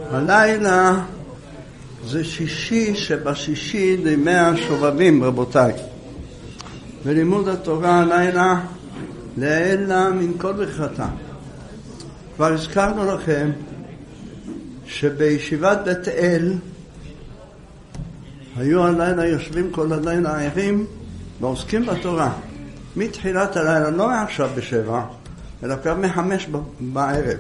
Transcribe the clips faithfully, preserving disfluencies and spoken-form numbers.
הלילה זה שישי שבשישי לימי השובבים, רבותיי. ולימוד התורה הלילה לעילה מן כל ברכתה. כבר הזכרנו לכם שבישיבת בית אל היו הלילה יושבים כל הלילה ערים ועוסקים בתורה מתחילת הלילה, לא מעכשיו בשבע אלא כבר מחמש בערב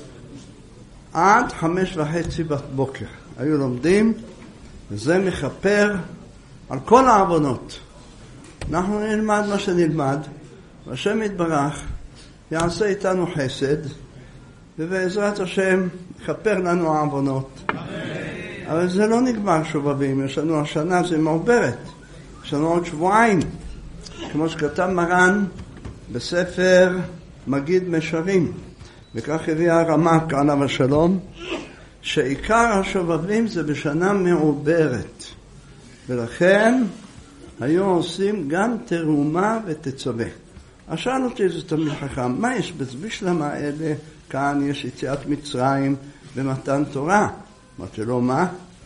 עד חמש וחצי בבוקר היו לומדים, וזה מכפר על כל העוונות. אנחנו נלמד מה שנלמד, והשם יתברך יעשה איתנו חסד, ובעזרת השם יכפר לנו העוונות. אבל זה לא נגמר שובבים, יש לנו השנה, זה מעוברת, יש לנו עוד שבועיים, כמו שכתב מרן בספר מגיד משרים, וכך הביא הרמ"ק עליו השלום, שעיקר השובבים זה בשנה מעוברת, ולכן היו עושים גם תרומה ותצווה. אז שאל אותי איזה תלמיד חכם, מה יש בשלמה האלה? כאן יש יציאת מצרים ומתן תורה. אמרתי לו, מה?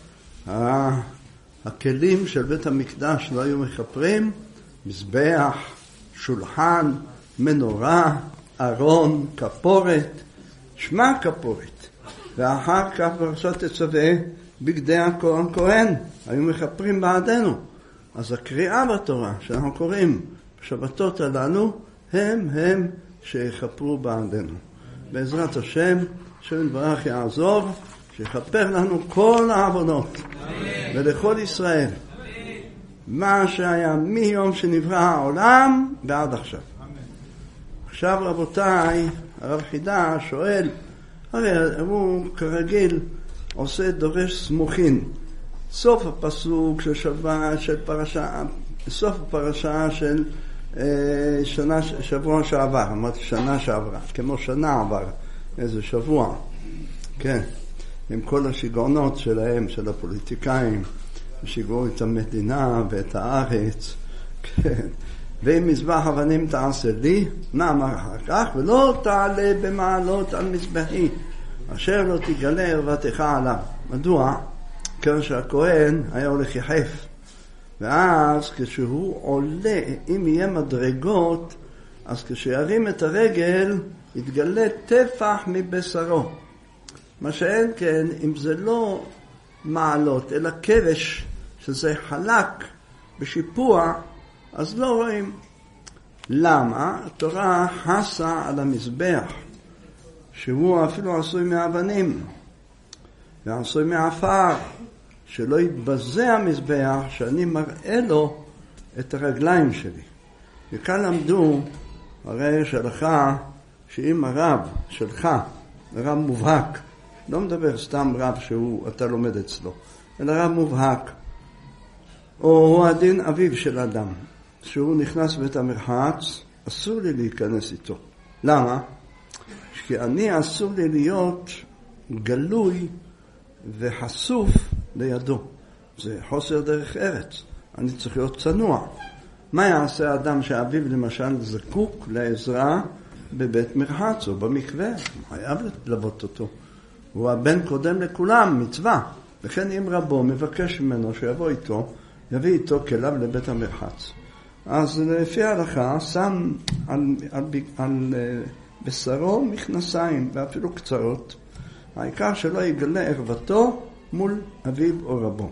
הכלים של בית המקדש לא היו מכפרים? מזבח, שולחן, מנורה, ארון, כפורת, שמה כפורת. ואחר כך פרשת תצווה בגדי הכהן, היו מכפרים בעדנו. אז הקריאה בתורה שאנחנו קוראים בשבתות הללו, הם הם שיכפרו בעדנו. בעזרת השם, השם יתברך יעזור, שיכפר לנו כל העוונות. ולכל ישראל. מה שהיה מיום שנברא העולם ועד עכשיו. עכשיו רבותיי, הרב חידה שואל, הרי הוא כרגיל עושה דורש סמוכין. סוף הפסוק של שבת, של פרשה, סוף הפרשה של אה, שנה, שבוע שעבר, אמרתי שנה שעברה, כמו שנה עבר, איזה שבוע, כן, עם כל השיגעונות שלהם, של הפוליטיקאים, שיגעו את המדינה ואת הארץ, כן. ואם מזבח אבנים תעשה לי, מה אמר אחר כך? ולא תעלה במעלות על מזבחי, אשר לא תגלה ערוותך עליו. מדוע? כיוון שהכהן היה הולך יחף, ואז כשהוא עולה, אם יהיה מדרגות, אז כשירים את הרגל, יתגלה טפח מבשרו. מה שאין כן, אם זה לא מעלות, אלא כבש, שזה חלק בשיפוע, אז לא רואים. למה? התורה חסה על המזבח, שהוא אפילו עשוי מאבנים, ועשוי מעפר, שלא יתבזה המזבח, שאני מראה לו את הרגליים שלי. וכאן למדו, הרי שלך, שאם הרב שלך, רב מובהק, לא מדבר סתם רב שהוא, אתה לומד אצלו, אלא רב מובהק, או הוא הדין אביו של אדם, שהוא נכנס בית המרחץ, אסור לי להיכנס איתו. למה? כי אני אסור לי להיות גלוי וחשוף לידו. זה חוסר דרך ארץ. אני צריך להיות צנוע. מה יעשה האדם שאביו למשל זקוק לעזרה בבית מרחץ או במקווה? חייב ללוות אותו. הוא הבן קודם לכולם, מצווה. לכן אם רבו מבקש ממנו שיבוא איתו, יביא איתו כליו לבית המרחץ. אז לפי ההלכה שם על, על, על בשרו מכנסיים ואפילו קצרות. העיקר שלא יגלה ערוותו מול אביו או רבו.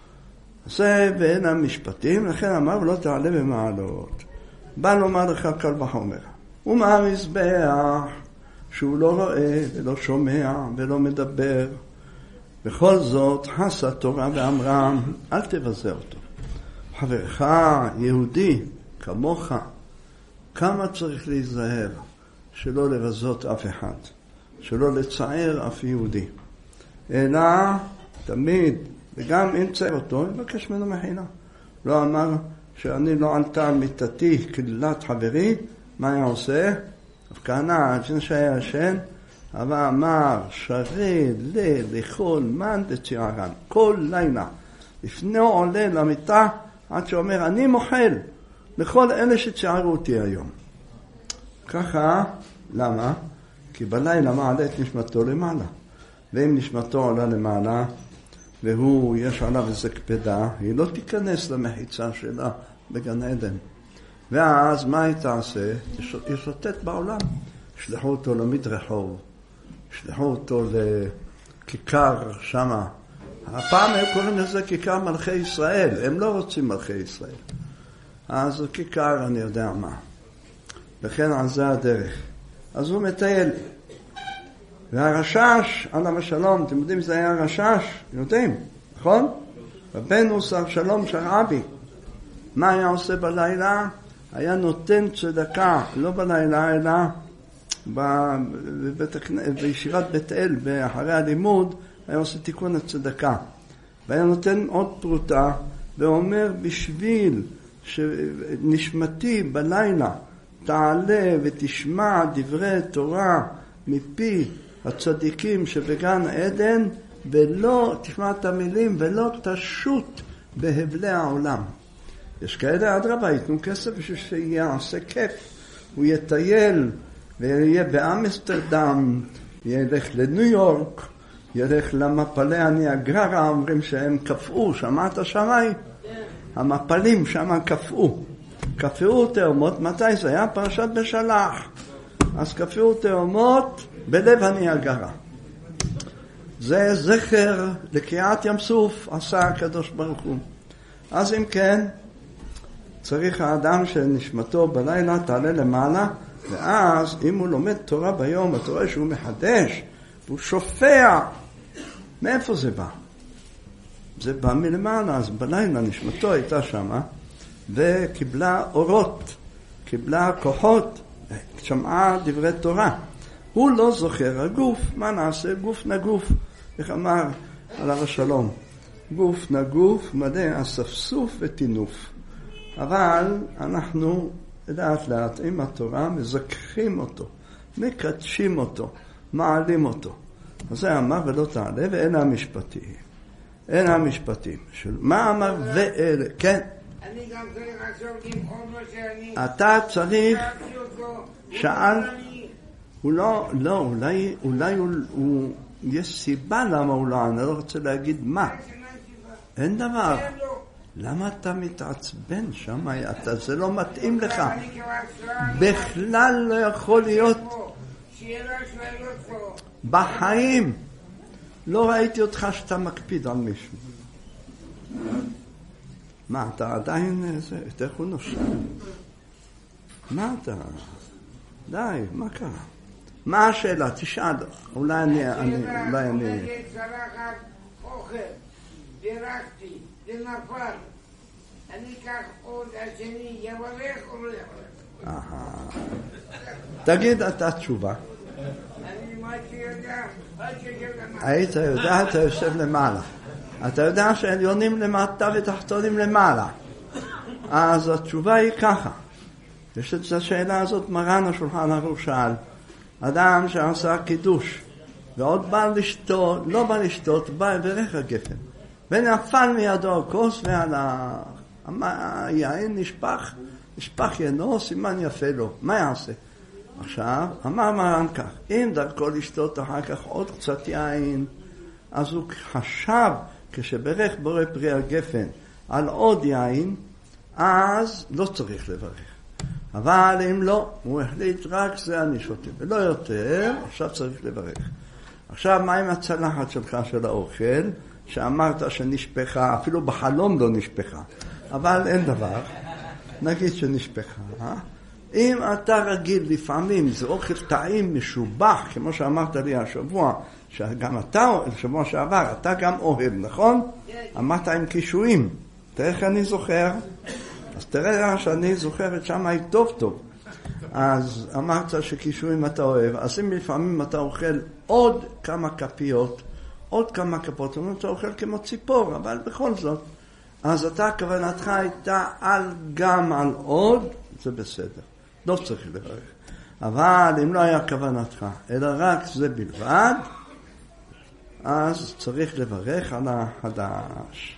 זה בין המשפטים, לכן אמר לא תעלה במעלות. בא לומר לך קל וחומר. ומה המזבח שהוא לא רואה ולא שומע ולא מדבר. בכל זאת חסה תורה ואמרה אל תבזה אותו. חברך יהודי כמוך, כמה צריך להיזהר שלא לבזות אף אחד, שלא לצער אף יהודי, אלא תמיד, וגם אם צער אותו, יבקש ממנו מחילה. לא אמר שאני לא עלתה על מיטתי כלילת חברי, מה היה עושה? כהנא, ג'ן שהיה ישן, אבל אמר שרי לכל מן דציערן, כל לילה, לפני עולה למיטה, עד שאומר אני מוחל לכל אלה שצערו אותי היום. ככה, למה? כי בלילה מעלה את נשמתו למעלה. ואם נשמתו עולה למעלה, והוא, יש עליו איזה קפדה, היא לא תיכנס למחיצה שלה בגן עדן. ואז מה היא תעשה? ישוטט בעולם. שלחו אותו למדרחוב, שלחו אותו לכיכר שמה. הפעם הם קוראים לזה כיכר מלכי ישראל, הם לא רוצים מלכי ישראל. אז כיכר אני יודע מה. וכן על זה הדרך. אז הוא מטייל. והרשש, עליו השלום, אתם יודעים זה היה הרשש? יודעים, נכון? רבנו שר שלום שרעבי. מה היה עושה בלילה? היה נותן צדקה, לא בלילה, אלא בבית, בישיבת בית אל, אחרי הלימוד, היה עושה תיקון הצדקה. והיה נותן עוד פרוטה, ואומר בשביל שנשמתי בלילה תעלה ותשמע דברי תורה מפי הצדיקים שבגן עדן, ולא, תשמע את המילים, ולא תשוט בהבלי העולם. יש כאלה אדרבה, ייתנו כסף בשביל שיעשה כיף. הוא יטייל ויהיה באמסטרדם, ילך לניו יורק, ילך למפלי הניאגרה, אומרים שהם קפאו, שמעת שמי? המפלים שם קפאו. קפאו תאומות, מתי זה היה? פרשת בשלח. אז קפאו תאומות בלב הניאגרה. זה זכר לקריעת ים סוף עשה הקדוש ברוך הוא. אז אם כן, צריך האדם שנשמתו בלילה תעלה למעלה, ואז אם הוא לומד תורה ביום, אתה רואה שהוא מחדש, הוא שופע. מאיפה זה בא? זה בא מלמעלה, אז בלילה נשמתו הייתה שמה, וקיבלה אורות, קיבלה כוחות, שמעה דברי תורה. הוא לא זוכר הגוף, מה נעשה? גוף נגוף, איך אמר עליו השלום. גוף נגוף, מלא אספסוף ותינוף. אבל אנחנו לאט לאט עם התורה מזכחים אותו, מקדשים אותו, מעלים אותו. אז זה אמר ולא תעלה, ואלה המשפטים. אלה המשפטים. של מה אמר ואלה? כן. אני גם צריך עכשיו לבחור מה שאני... אתה צריך... שאל... הוא לא, לא, אולי, אולי הוא, הוא... יש סיבה למה הוא לא, אני לא רוצה להגיד מה. אין דבר. למה אתה מתעצבן שם? אתה, זה לא מתאים לך. בכלל לא יכול להיות. בחיים לא ראיתי אותך שאתה מקפיד על מישהו. מה, אתה עדיין... איך הוא נושא? מה אתה? די, מה קרה? מה השאלה? תשאל. אולי אני... אולי אני... אוכל, דרכתי, זה נפל. אני אקח עוד השני, יברך או לא יברך? תגיד אתה תשובה. אני מה שיודע, עד שיודע מה. היית יודע, אתה יושב למעלה. אתה יודע שעליונים למטה ותחתונים למעלה. אז התשובה היא ככה. יש את השאלה הזאת, מרן השולחן ערוך שאל. אדם שעשה קידוש, ועוד בא לשתות, לא בא לשתות, בא ברך הגפן. ונפל מידו הכוס והלך. היין נשפך, נשפך ינו, סימן יפה לו. מה יעשה? עכשיו, אמר מרן כך, אם דרכו לשתות אחר כך עוד קצת יין, אז הוא חשב, כשברך בורא פרי הגפן על עוד יין, אז לא צריך לברך. אבל אם לא, הוא החליט רק זה אני שותה, ולא יותר, עכשיו צריך לברך. עכשיו, מה עם הצלחת שלך של האוכל, שאמרת שנשפחה, אפילו בחלום לא נשפחה, אבל אין דבר, נגיד שנשפחה. אה? אם אתה רגיל לפעמים, זה אוכל טעים, משובח, כמו שאמרת לי השבוע, שגם אתה, שבוע שעבר, אתה גם אוהב, נכון? אמרת עם קישואים, תראה איך אני זוכר, אז תראה שאני זוכרת שם היא טוב טוב. אז אמרת שקישואים אתה אוהב, אז אם לפעמים אתה אוכל עוד כמה כפיות, עוד כמה כפות, אתה אוכל כמו ציפור, אבל בכל זאת, אז אתה כוונתך הייתה על גם על עוד, זה בסדר, לא צריך לברך. אבל אם לא היה כוונתך, אלא רק זה בלבד, אז צריך לברך על החדש.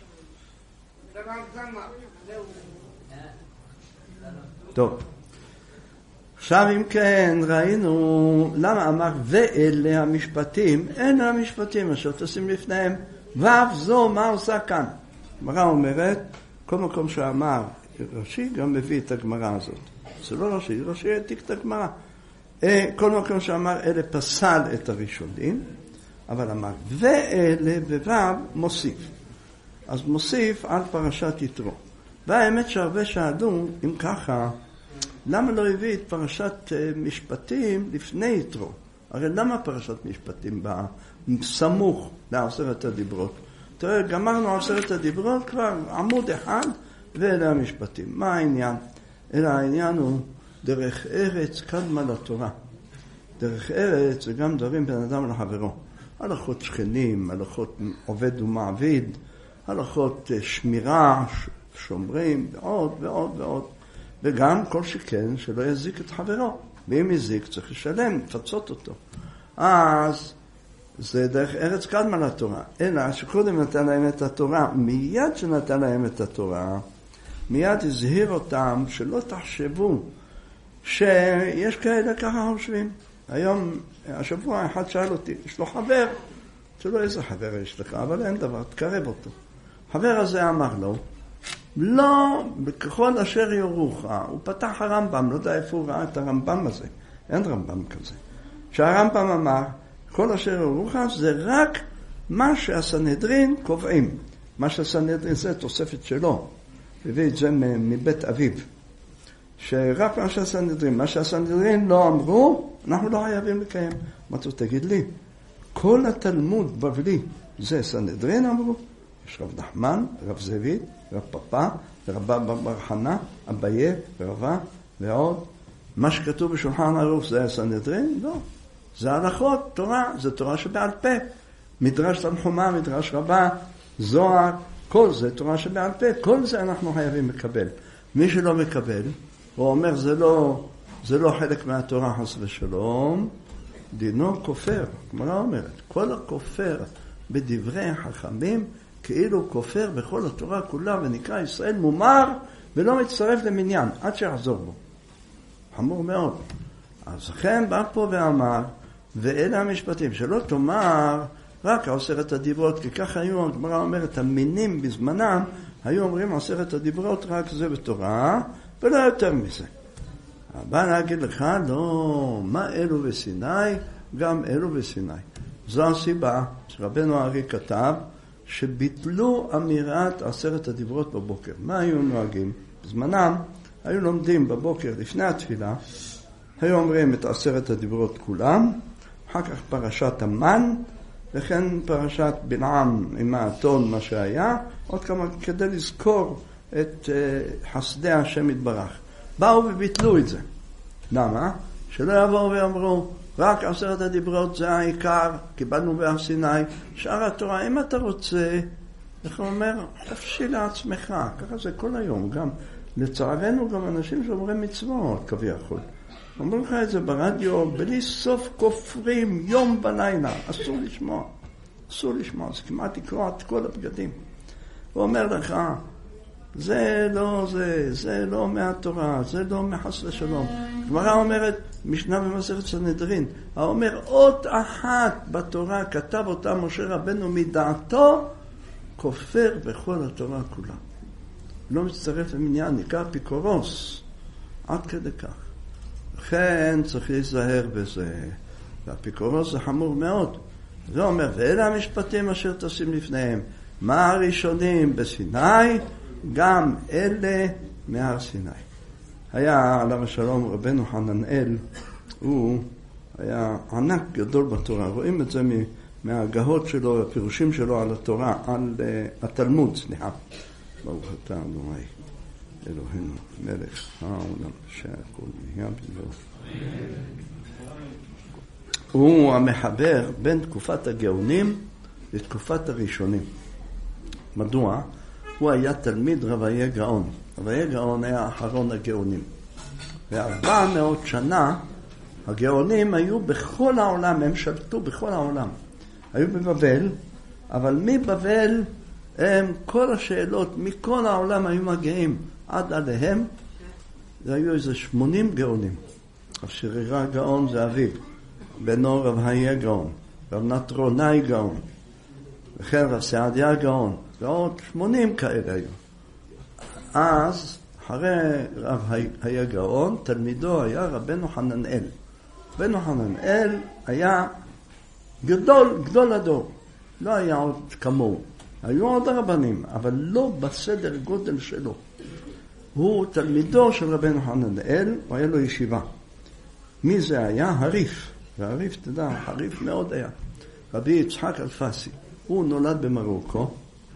טוב. עכשיו אם כן ראינו למה אמר ואלה המשפטים, אלה המשפטים אשר תשים לפניהם, וו זו מה עושה כאן. הגמרא אומרת, כל מקום שאמר רש"י גם מביא את הגמרא הזאת. זה לא רש"י, רש"י העתיק את הגמרא. כל מקום שאמר אלה פסל את הראשונים, אבל אמר ואלה בוו מוסיף. אז מוסיף על פרשת יתרו. והאמת שהרבה שאלו, אם ככה, למה לא הביא את פרשת משפטים לפני יתרו? הרי למה פרשת משפטים באה סמוך לעשרת הדיברות? תראה, גמרנו עשרת הדיברות כבר עמוד אחד, ואלה המשפטים. מה העניין? אלא העניין הוא דרך ארץ קדמה לתורה. דרך ארץ זה גם דברים בין אדם לחברו. הלכות שכנים, הלכות עובד ומעביד, הלכות שמירה, שומרים, ועוד ועוד ועוד. וגם כל שכן שלא יזיק את חברו. ואם יזיק צריך לשלם, לפצות אותו. אז זה דרך ארץ קדמה לתורה. אלא שקודם נתן להם את התורה, מיד שנתן להם את התורה, מיד הזהיר אותם שלא תחשבו שיש כאלה ככה חושבים. היום, השבוע אחד שאל אותי, יש לו חבר, שלא איזה חבר יש לך, אבל אין דבר, תקרב אותו. חבר הזה אמר לו, לא, בככל אשר יורוך, הוא פתח הרמב"ם, לא יודע איפה הוא ראה את הרמב"ם הזה, אין רמב"ם כזה. שהרמב"ם אמר, כל אשר יורוך זה רק מה שהסנהדרין קובעים. מה שהסנהדרין זה תוספת שלו, הביא את זה מבית אביו. שרק מה שהסנהדרין, מה שהסנהדרין לא אמרו, אנחנו לא חייבים לקיים. מה אתה תגיד לי? כל התלמוד בבלי, זה סנהדרין אמרו. יש רב נחמן, רב זווית, רב פפא, רב בר חנה, אביה, רבה, ועוד. מה שכתוב בשולחן ערוך זה הסנהדרין? לא. זה הלכות, תורה, זה תורה שבעל פה. מדרש תנחומא, מדרש רבה, זוהר, כל זה תורה שבעל פה. כל זה אנחנו חייבים לקבל. מי שלא מקבל, הוא אומר זה לא, זה לא חלק מהתורה חס ושלום, דינו כופר. הגמרא אומרת, כל הכופר בדברי החכמים, כאילו כופר בכל התורה כולה, ונקרא ישראל מומר, ולא מצטרף למניין, עד שיחזור בו. חמור מאוד. אז לכן בא פה ואמר, ואלה המשפטים, שלא תאמר רק עשרת הדיברות, כי ככה היו, הגמרא אומרת, המינים בזמנם, היו אומרים עשרת הדיברות רק זה בתורה, ולא יותר מזה. בא להגיד לך, לא, מה אלו בסיני? גם אלו בסיני. זו הסיבה שרבנו הארי כתב, שביטלו אמירת עשרת הדיברות בבוקר. מה היו נוהגים? בזמנם היו לומדים בבוקר לפני התפילה, היו אומרים את עשרת הדיברות כולם, אחר כך פרשת המן, וכן פרשת בלעם עם האתון מה שהיה, עוד כמה כדי לזכור את חסדי השם יתברך. באו וביטלו את זה. למה? שלא יבואו ואמרו, רק עשרת הדיברות זה העיקר, קיבלנו בהר סיני, שאר התורה, אם אתה רוצה, איך הוא אומר, חופשי לעצמך, ככה זה כל היום, גם לצערנו גם אנשים שאומרים מצוות, כביכול. אומרים לך את זה ברדיו, בלי סוף כופרים, יום בלילה, אסור לשמוע, אסור לשמוע, זה כמעט לקרוא את כל הבגדים. הוא אומר לך, זה לא זה, זה לא מהתורה, זה לא מחס לשלום. גמרא אומרת, משנה במסכת סנהדרין, האומר, אות אחת בתורה כתב אותה משה רבנו מדעתו, כופר בכל התורה כולה. לא מצטרף למניין, נקרא אפיקורוס, עד כדי כך. לכן צריך להיזהר בזה. והאפיקורוס זה חמור מאוד. זה אומר, ואלה המשפטים אשר תשים לפניהם. מה הראשונים בסיני? גם אלה מהר סיני. היה עליו השלום רבנו חננאל, הוא היה ענק גדול בתורה. רואים את זה מההגהות שלו, הפירושים שלו על התורה, על uh, התלמוד, סליחה. ברוך אתה אדוני אלוהינו מלך העולם שהכל נהיה בדברו. הוא המחבר בין תקופת הגאונים לתקופת הראשונים. מדוע? הוא היה תלמיד רביי גאון. רביי גאון היה אחרון הגאונים. וארבע מאות שנה הגאונים היו בכל העולם, הם שלטו בכל העולם. היו בבבל, אבל מבבל הם כל השאלות מכל העולם היו מגיעים עד עליהם. זה היו איזה שמונים גאונים. השרירה גאון זה אביו, בנו רב היה גאון, רב נטרוני גאון, וכן רב סעדיה גאון, ועוד שמונים כאלה היו. אז אחרי רב היה גאון, תלמידו היה רבנו חננאל. רבנו חננאל היה גדול, גדול הדור. לא היה עוד כמוהו. היו עוד הרבנים, אבל לא בסדר גודל שלו. הוא תלמידו של רבנו חננאל, הוא היה לו ישיבה. מי זה היה? הריף. והריף, תדע, הריף מאוד היה. רבי יצחק אלפסי. הוא נולד במרוקו.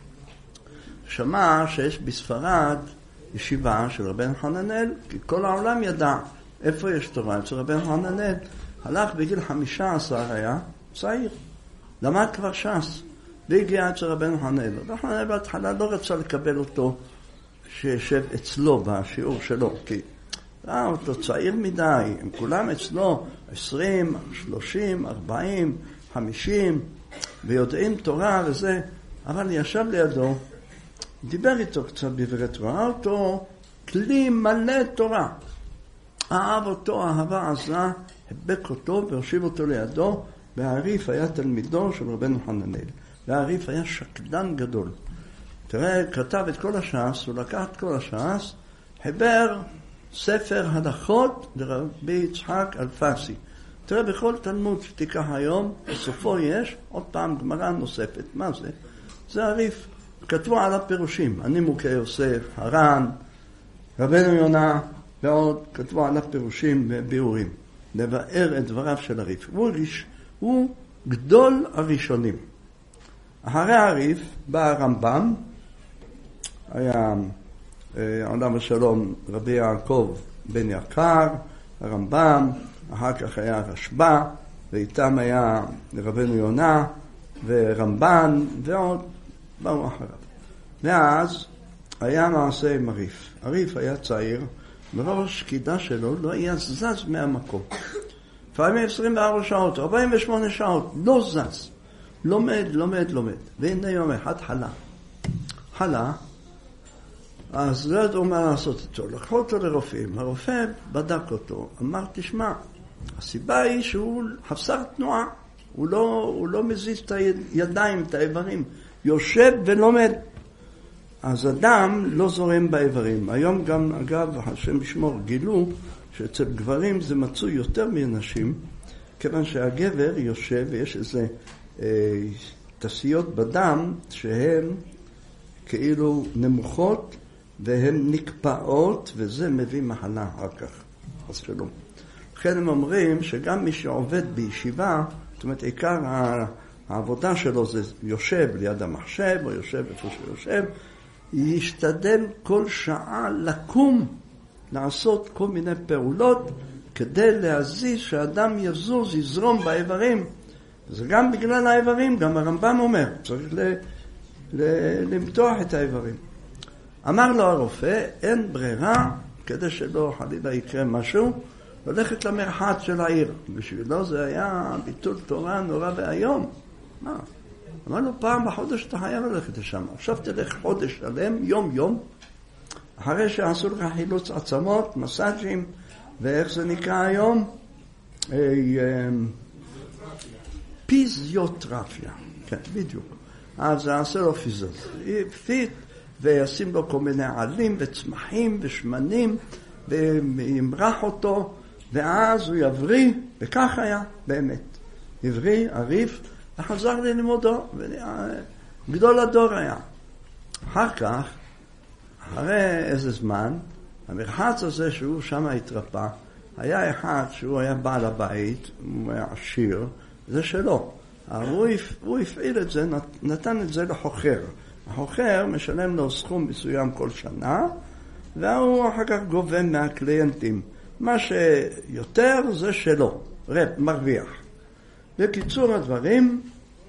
שמע שיש בספרד ישיבה של רבנו חננאל, כי כל העולם ידע איפה יש תורה אצל רבנו חננאל. הלך בגיל חמישה עשר היה צעיר. למד כבר ש"ס. והגיע אצל רבנו חננאל. רבנו חננאל בהתחלה לא רצה לקבל אותו שישב אצלו בשיעור שלו, כי ראה אותו צעיר מדי, הם כולם אצלו עשרים, שלושים, ארבעים, חמישים, ויודעים תורה וזה, אבל ישב לידו, דיבר איתו קצת בעברית, ראה אותו כלי מלא תורה. אהב אותו, אהבה עזה, הבק אותו והושיב אותו לידו, והריף היה תלמידו של רבנו חננאל. והריף היה שקדן גדול. תראה, כתב את כל הש"ס, הוא לקח את כל הש"ס, חיבר ספר הלכות לרבי יצחק אלפסי. תראה, בכל תלמוד שתיקח היום, בסופו יש עוד פעם גמרא נוספת. מה זה? זה הריף. כתבו על הפירושים, הנימוקי יוסף, הר"ן, רבנו יונה, ועוד כתבו על הפירושים וביאורים. לבאר את דבריו של הריף. הוא, הוא גדול הראשונים. אחרי הריף בא הרמב"ם, היה עולם השלום רבי יעקב בן יקר, הרמב"ם, אחר כך היה רשב"א, ואיתם היה רבנו יונה ורמב"ן, ועוד באו אחריו. ואז היה מעשה עם הריף. הריף היה צעיר, מרוב השקידה שלו לא היה זז מהמקום. לפעמים עשרים וארבע שעות, ארבעים ושמונה שעות, לא זז. לומד, לומד, לומד. והנה יום אחד חלה. חלה, אז לא ידעו מה לעשות איתו. לקחו אותו לרופאים. הרופא בדק אותו. אמר, תשמע, הסיבה היא שהוא חסר תנועה. הוא לא, הוא לא מזיז את הידיים, את האיברים. יושב ולומד. אז אדם לא זורם באיברים. היום גם, אגב, השם ישמור, גילו שאצל גברים זה מצוי יותר מנשים, כיוון שהגבר יושב ויש איזה אה, תסיות בדם שהן כאילו נמוכות והן נקפאות, וזה מביא מחלה אחר כך. אז שלום. לכן הם אומרים שגם מי שעובד בישיבה, זאת אומרת, עיקר העבודה שלו זה יושב ליד המחשב, או יושב איפה שיושב, ישתדל כל שעה לקום, לעשות כל מיני פעולות, כדי להזיז שהאדם יזוז, יזרום באיברים. זה גם בגלל האיברים, גם הרמב"ם אומר, צריך ל- ל- למתוח את האיברים. אמר לו הרופא, אין ברירה, כדי שלא חלילה יקרה משהו, ללכת למרחץ של העיר. בשבילו זה היה ביטול תורה נורא והיום. מה? אמר לו, פעם בחודש אתה חייב ללכת לשם. עכשיו תלך חודש שלם, יום יום, אחרי שעשו לך חילוץ עצמות, מסאג'ים, ואיך זה נקרא היום? פיזיותרפיה. כן, בדיוק. אז זה עשה לו פיזיותרפיה, וישים לו כל מיני עלים וצמחים ושמנים, וימרח אותו, ואז הוא יבריא, וכך היה באמת. יבריא, עריף, וחזר ללמודו, וגדול הדור היה. אחר כך, אחרי איזה זמן, המרחץ הזה שהוא שם התרפא, היה אחד שהוא היה בעל הבית, הוא היה עשיר, זה שלו. הוא, הוא הפעיל את זה, נתן את זה לחוכר. החוכר משלם לו סכום מסוים כל שנה, והוא אחר כך גובה מהקליינטים. מה שיותר זה שלו, רב, מרוויח. בקיצור הדברים,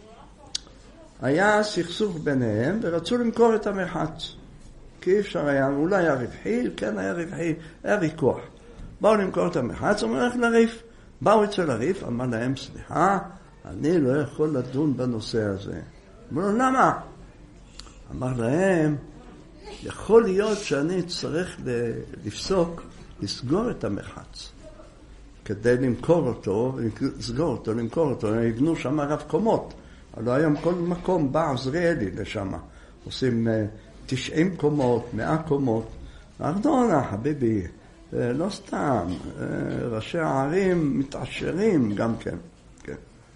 היה סכסוך ביניהם ורצו למכור את המרחץ. כי אפשר היה, אולי היה רווחי, כן היה רווחי, היה ויכוח. באו למכור את המרחץ, אמרו איך לריף. באו אצל הריף, אמר להם, סליחה, אני לא יכול לדון בנושא הזה. אמרו לו, למה? אמר להם, יכול להיות שאני צריך לפסוק, לסגור את המרחץ. כדי למכור אותו, לסגור אותו, למכור אותו, הם יבנו שם רב קומות. אבל היום כל מקום בא עזריאלי לשם. עושים תשעים קומות, מאה קומות. ארנונה, חביבי, לא סתם. ראשי הערים מתעשרים גם כן. כן.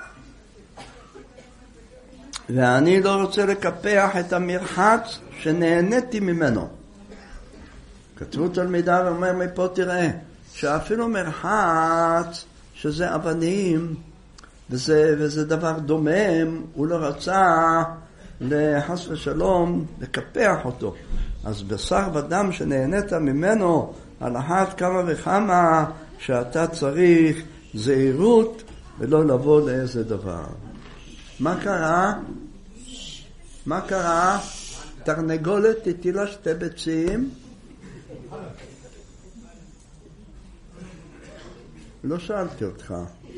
ואני לא רוצה לקפח את המרחץ שנהניתי ממנו. כתבו תלמידה ואומר מפה תראה, שאפילו מרחץ, שזה אבנים, וזה, וזה דבר דומם, הוא לא רצה לחס ושלום לקפח אותו. אז בשר ודם שנהנית ממנו, על אחת כמה וכמה שאתה צריך זהירות ולא לבוא לאיזה דבר. מה קרה? מה קרה? תרנגולת הטילה שתי ביצים. לא שאלתי אותך.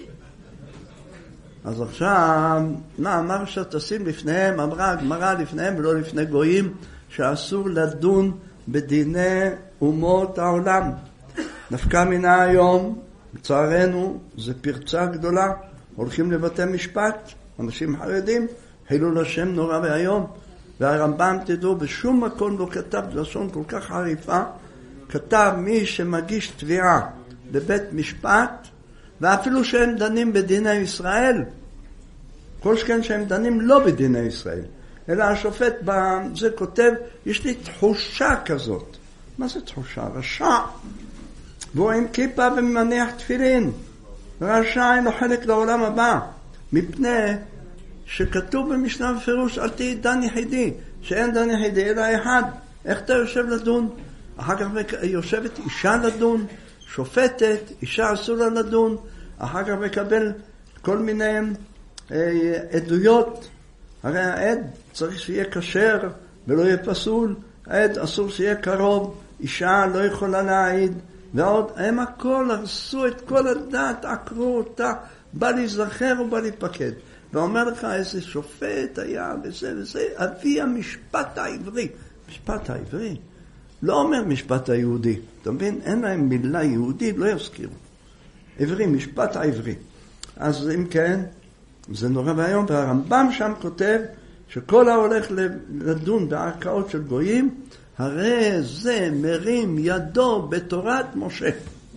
אז עכשיו, מה אמר שתשים לפניהם? אמרה הגמרא לפניהם ולא לפני גויים, שאסור לדון בדיני אומות העולם. נפקא מינה היום, לצערנו, זה פרצה גדולה. הולכים לבתי משפט, אנשים חרדים, חילול השם נורא והיום. והרמב"ם תדעו, בשום מקום לא כתב לשון כל כך חריפה, כתב מי שמגיש תביעה לבית משפט, ואפילו שהם דנים בדיני ישראל, כל שכן שהם דנים לא בדיני ישראל, אלא השופט בזה כותב, יש לי תחושה כזאת. מה זה תחושה? רשע. והוא עם כיפה ומניח תפילין. רשע אין לו חלק לעולם הבא. מפני שכתוב במשנה בפירוש, אל תהי דן יחידי, שאין דן יחידי אלא אחד. איך אתה יושב לדון? אחר כך יושבת אישה לדון, שופטת, אישה אסור לה לדון, אחר כך מקבל כל מיני אה, עדויות. הרי העד צריך שיהיה כשר ולא יהיה פסול, העד אסור שיהיה קרוב, אישה לא יכולה להעיד, ועוד הם הכל הרסו את כל הדת, עקרו אותה, בא להיזכר ובא להתפקד. ואומר לך איזה שופט היה וזה וזה, אבי המשפט העברי. משפט העברי? לא אומר משפט היהודי. אתה מבין? אין להם מילה יהודית, לא יזכירו. עברי, משפט העברי. אז אם כן, זה נורא והיום, והרמב"ם שם כותב שכל ההולך לדון בערכאות של גויים, הרי זה מרים ידו בתורת משה.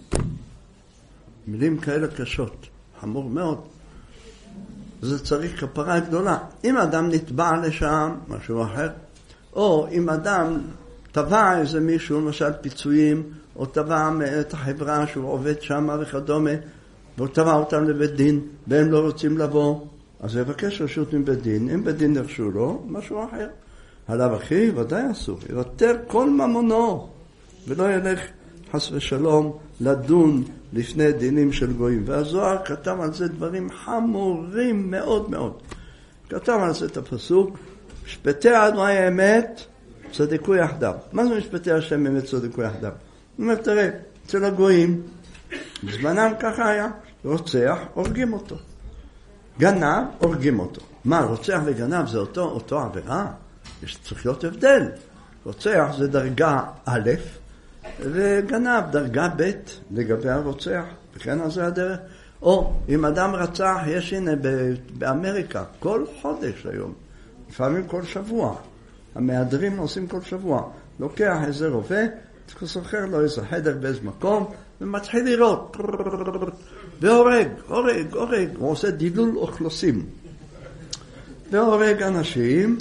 מילים כאלה קשות, חמור מאוד. זה צריך כפרה גדולה. אם אדם נתבע לשם, משהו אחר, או אם אדם תבע איזה מישהו, למשל פיצויים, או תבע את החברה שהוא עובד שם וכדומה, והוא תבע אותם לבית דין, והם לא רוצים לבוא, אז יבקש רשות מבית דין. אם בית דין נרשו לו, משהו אחר. עליו אחי, ודאי אסור. ירתר כל ממונו, ולא ילך חס ושלום לדון לפני דינים של גויים. והזוהר כתב על זה דברים חמורים מאוד מאוד. כתב על זה את הפסוק, משפטי אדוני אמת, צדקו יחדיו. מה זה משפטי השם אמת צדקו יחדיו? הוא אומר, תראה, אצל הגויים, בזמנם ככה היה, רוצח, הורגים אותו. גנב, הורגים אותו. מה, רוצח וגנב זה אותו, אותו עבירה? יש צריך להיות הבדל. רוצח זה דרגה א', וגנב דרגה ב' לגבי הרוצח. וכן אז זה הדרך. או, אם אדם רצח, יש הנה באמריקה, כל חודש היום, לפעמים כל שבוע. המהדרים עושים כל שבוע. לוקח איזה רופא, סוחר לו איזה חדר באיזה מקום, ומתחיל לראות. והורג, הורג, הורג. הוא עושה דילול אוכלוסים. והורג אנשים,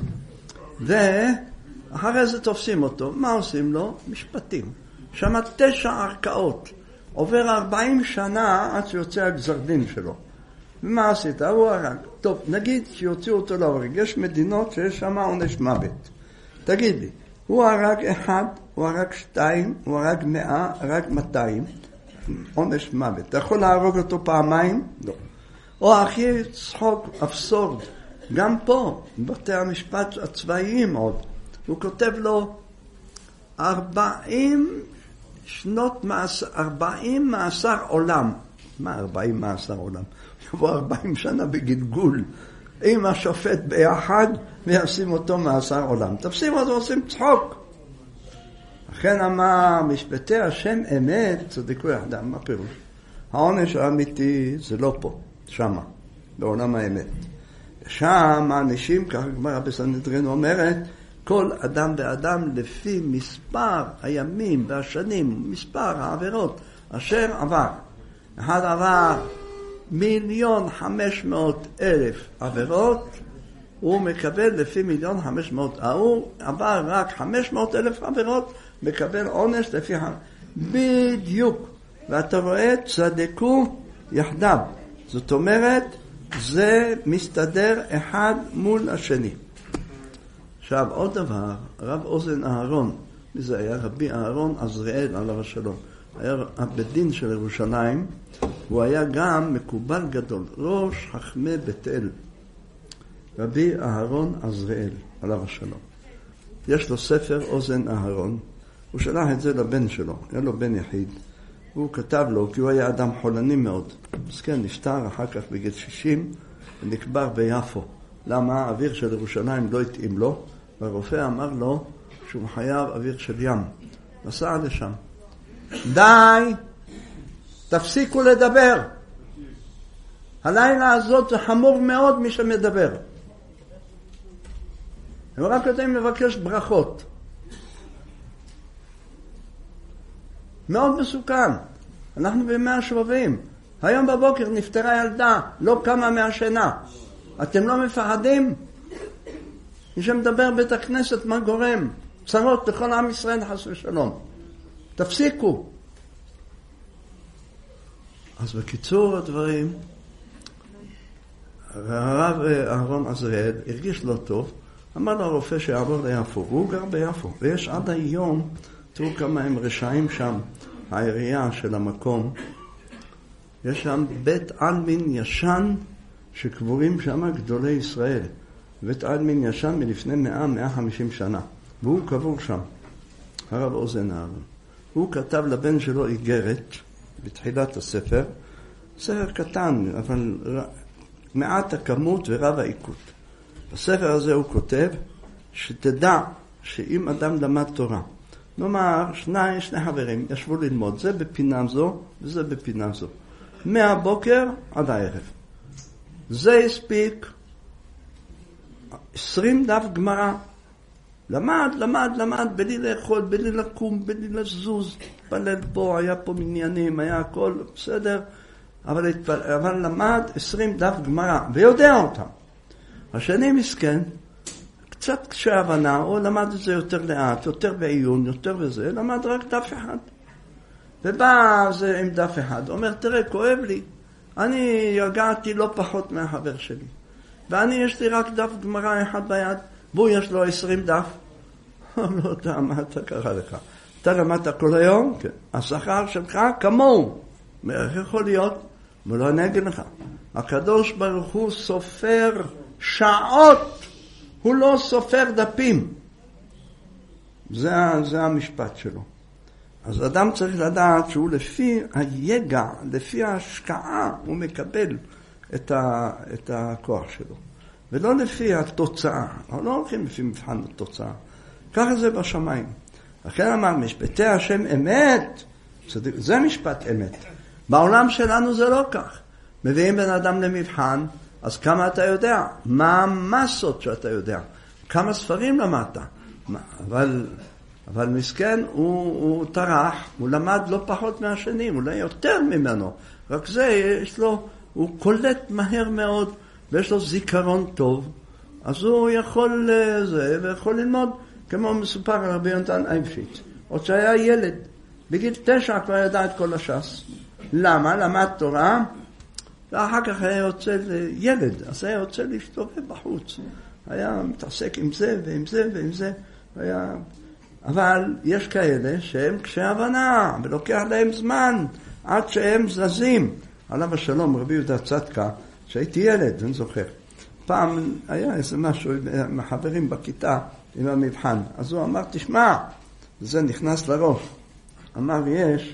ואחרי זה תופסים אותו. מה עושים לו? משפטים. שם תשע ערכאות. עובר ארבעים שנה עד שיוצא הגזר דין שלו. ומה עשית? הוא הרג. טוב, נגיד שיוציאו אותו להורג. יש מדינות שיש שם עונש מוות. תגיד לי, הוא הרג אחד, הוא הרג שתיים, הוא הרג מאה, הרג מאתיים. עונש מוות. אתה יכול להרוג אותו פעמיים? לא. או הכי צחוק, אבסורד. גם פה, בבתי המשפט הצבאיים עוד. הוא כותב לו, ארבעים שנות מאסר, ארבעים מאסר עולם. מה ארבעים מאסר עולם? יבוא ארבעים שנה בגלגול. עם השופט ביחד, וישים אותו מאסר עולם. תפסים אותו, עושים צחוק. לכן אמר, משפטי השם אמת, צדקו יחדם. מה פירוש? העונש האמיתי זה לא פה, שמה, בעולם האמת. שם האנשים, כך הגמרא בסנהדרין אומרת, כל אדם ואדם לפי מספר הימים והשנים, מספר העבירות אשר עבר. אחד עבר מיליון חמש מאות אלף עבירות, הוא מקבל לפי מיליון חמש מאות. הוא עבר רק חמש מאות אלף עבירות, מקבל עונש לפי בדיוק. ואתה רואה, צדקו יחדיו. זאת אומרת, זה מסתדר אחד מול השני. עכשיו, עוד דבר, רב אוזן אהרון, זה היה רבי אהרון עזריאל עליו השלום. היה הבית דין של ירושלים, הוא היה גם מקובל גדול, ראש חכמי בית אל. רבי אהרון עזריאל עליו השלום. יש לו ספר אוזן אהרון, הוא שלח את זה לבן שלו, היה לו בן יחיד. הוא כתב לו, כי הוא היה אדם חולני מאוד. אז כן, נפטר אחר כך בגיל שישים, ונקבר ביפו. למה? האוויר של ירושלים לא התאים לו, והרופא אמר לו שהוא חייב אוויר של ים. נסע לשם. די! תפסיקו לדבר. הלילה הזאת זה חמור מאוד מי שמדבר. הם רק יודעים לבקש ברכות. מאוד מסוכן. אנחנו בימי השבבים. היום בבוקר נפטרה ילדה, לא קמה מהשינה. אתם לא מפחדים? מי שמדבר בית הכנסת, מה גורם? צרות לכל עם ישראל, חס ושלום. תפסיקו. אז בקיצור הדברים, הרב אהרון עזריאל הרגיש לא טוב, אמר לו הרופא שיעבור ליפו, והוא גר ביפו, ויש עד היום, תראו כמה הם רשעים שם, העירייה של המקום, יש שם בית עלמין ישן שקבורים שם גדולי ישראל, בית עלמין ישן מלפני מאה, מאה וחמישים שנה, והוא קבור שם, הרב אוזן אהרון. הוא כתב לבן שלו איגרת, בתחילת הספר, ספר קטן, אבל מעט הכמות ורב העיקות. בספר הזה הוא כותב, שתדע שאם אדם למד תורה, נאמר, שני, שני חברים ישבו ללמוד, זה בפינה זו וזה בפינה זו. מהבוקר עד הערב. זה הספיק עשרים דף גמרא. למד, למד, למד, בלי לאכול, בלי לקום, בלי לזוז. פלל פה, היה פה מניינים, היה הכל בסדר. אבל, אבל למד עשרים דף גמרא, ויודע אותם. השני מסכן, קצת קשה הבנה, או למד את זה יותר לאט, יותר בעיון, יותר וזה, למד רק דף אחד. ובא זה עם דף אחד, אומר, תראה, כואב לי, אני יגעתי לא פחות מהחבר שלי, ואני יש לי רק דף גמרא אחד ביד, והוא יש לו עשרים דף. לא יודע, מה אתה קרא לך? אתה למדת כל היום? כן. השכר שלך כמוהו. איך יכול להיות? ולא אני אגיד לך. הקדוש ברוך הוא סופר שעות, הוא לא סופר דפים. זה, זה המשפט שלו. אז אדם צריך לדעת שהוא לפי היגע, לפי ההשקעה, הוא מקבל את, ה, את הכוח שלו. ולא לפי התוצאה. אנחנו לא הולכים לפי מבחן התוצאה. ככה זה בשמיים. לכן אמר, משפטי השם אמת, זה משפט אמת. בעולם שלנו זה לא כך. מביאים בן אדם למבחן, אז כמה אתה יודע? מה המסות שאתה יודע? כמה ספרים למדת? אבל, אבל מסכן, הוא, הוא טרח, הוא למד לא פחות מהשנים, אולי יותר ממנו. רק זה, יש לו, הוא קולט מהר מאוד, ויש לו זיכרון טוב, אז הוא יכול זה, ויכול ללמוד, כמו מסופר על רבי יונתן אייבשיץ. עוד שהיה ילד, בגיל תשע כבר ידע את כל הש"ס. למה? למד תורה, ואחר כך היה יוצא לילד, אז היה יוצא להשתובב בחוץ. היה מתעסק עם זה ועם זה ועם זה. היה... אבל יש כאלה שהם קשי הבנה, ולוקח להם זמן עד שהם זזים. עליו השלום, רבי יהודה צדקה, שהייתי ילד, אני זוכר. פעם היה איזה משהו עם החברים בכיתה, עם המבחן. אז הוא אמר, תשמע, זה נכנס לראש. אמר, יש.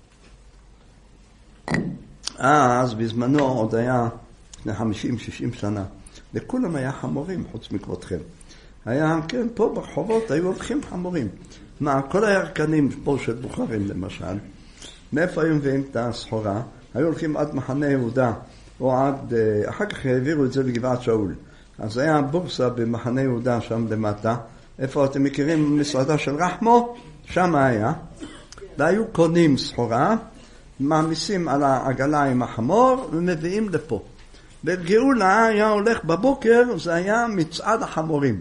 אז בזמנו עוד היה, לפני חמישים שישים שנה, לכולם היה חמורים, חוץ מכבודכם. היה, כן, פה ברחובות היו הולכים חמורים. מה, כל הירקנים פה של בוחרים למשל, מאיפה היו מביאים את הסחורה? היו הולכים עד מחנה יהודה, או עד, אחר כך העבירו את זה לגבעת שאול. אז היה בורסה במחנה יהודה שם למטה, איפה אתם מכירים משרדה של רחמו? שם היה. והיו קונים סחורה, מעמיסים על העגלה עם החמור ומביאים לפה. בגאולה היה הולך בבוקר, זה היה מצעד החמורים.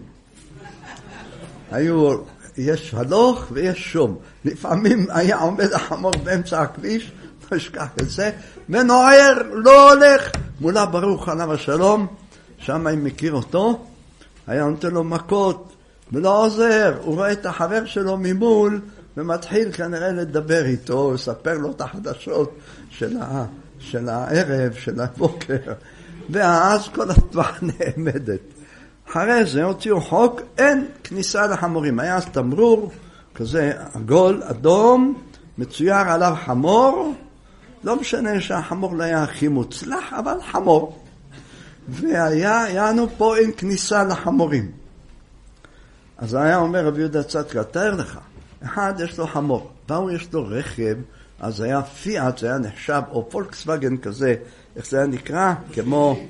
היו, יש הלוך ויש שום. לפעמים היה עומד החמור באמצע הכביש, לא אשכח את זה, ונוער, לא הולך. מולה ברוך עליו השלום, שם אני מכיר אותו, היה נותן לו מכות, ולא עוזר. הוא רואה את החבר שלו ממול, ומתחיל כנראה לדבר איתו, לספר לו את החדשות של, ה, של הערב, של הבוקר. ואז כל הטבח נעמדת. אחרי זה הוציאו חוק, אין כניסה לחמורים. היה אז תמרור, כזה עגול, אדום, מצויר עליו חמור, לא משנה שהחמור לא היה הכי מוצלח, אבל חמור. והיה, היינו פה אין כניסה לחמורים. אז היה אומר רבי יהודה צדקה, תאר לך, אחד יש לו חמור, והוא יש לו רכב, אז היה פיאט, זה היה נחשב, או פולקסווגן כזה, איך זה היה נקרא? כמו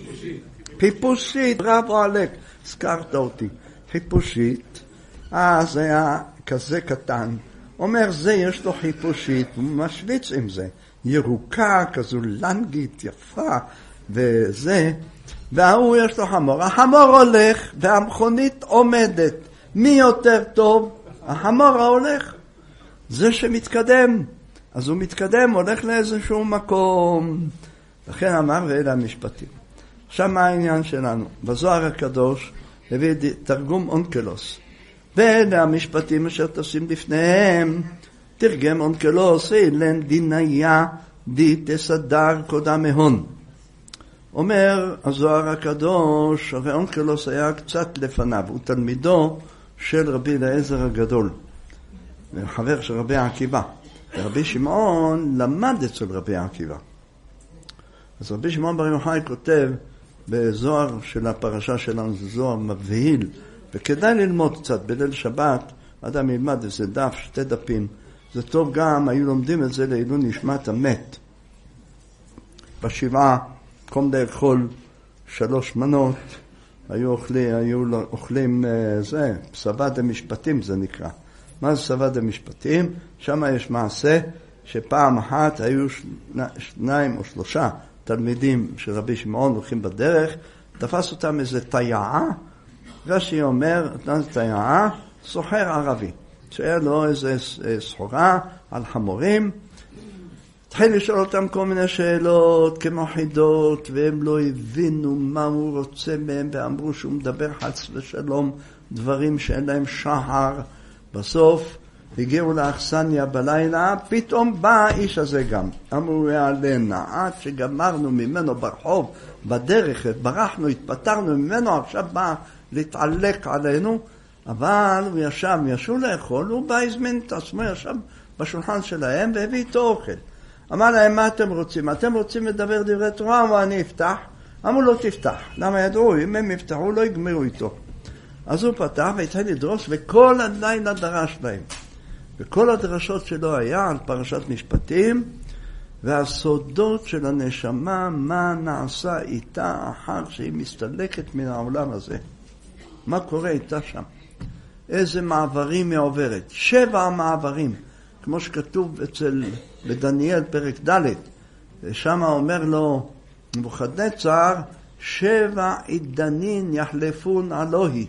חיפושית, רבו עלק, הזכרת אותי, חיפושית, אז היה כזה קטן, אומר זה יש לו חיפושית, הוא משוויץ עם זה, ירוקה, כזו לנגית, יפה, וזה, והוא יש לו חמור, החמור הולך והמכונית עומדת, מי יותר טוב? החמור ההולך, זה שמתקדם, אז הוא מתקדם, הולך לאיזשהו מקום, לכן אמר ואלה המשפטים. עכשיו מה העניין שלנו? בזוהר הקדוש הביא תרגום אונקלוס, ואלה המשפטים אשר תשים לפניהם, תרגם אונקלוס, אילן דיניה די תסדר קודם מהון. אומר הזוהר הקדוש, הרי אונקלוס היה קצת לפניו, הוא תלמידו של רבי אליעזר הגדול, חבר של רבי עקיבא. ורבי שמעון למד אצל רבי עקיבא. אז רבי שמעון בר יוחאי כותב בזוהר של הפרשה שלנו, זה זוהר מבהיל, וכדאי ללמוד קצת בליל שבת, אדם ילמד איזה דף, שתי דפים, זה טוב גם, היו לומדים את זה לעילוי נשמת המת. בשבעה, קום לאכול שלוש מנות, היו אוכלים, היו אוכלים זה, פסבה דמשפטים זה נקרא. מה זה פסבה דמשפטים? שם יש מעשה שפעם אחת היו שניים או שלושה תלמידים של רבי שמעון הולכים בדרך, תפס אותם איזה תיעה, רש"י אומר, נתן תיעה, סוחר ערבי, שהיה לו איזה סחורה על חמורים, התחיל לשאול אותם כל מיני שאלות כמו חידות, והם לא הבינו מה הוא רוצה מהם, ואמרו שהוא מדבר חס ושלום, דברים שאין להם שחר. בסוף הגיעו לאכסניה בלילה, פתאום בא האיש הזה גם. אמרו יעלנה, עד שגמרנו ממנו ברחוב, בדרך, ברחנו, התפטרנו ממנו, עכשיו בא להתעלק עלינו, אבל הוא ישב, ישו לאכול, הוא בא הזמין את עצמו, ישב בשולחן שלהם והביא איתו אוכל. אמר להם, מה אתם רוצים? אתם רוצים לדבר דברי תורה, או אני אפתח? אמרו לא תפתח. למה ידעו? אם הם יפתחו, לא יגמרו איתו. אז הוא פתח והתחיל לדרוש, וכל הלילה דרש להם. וכל הדרשות שלו היה על פרשת משפטים, והסודות של הנשמה, מה נעשה איתה אחר שהיא מסתלקת מן העולם הזה. מה קורה איתה שם? איזה מעברים היא עוברת? שבע מעברים. כמו שכתוב אצל בדניאל פרק ד', ושם אומר לו נבוכדנצר, שבע עידנין יחלפון אלוהי.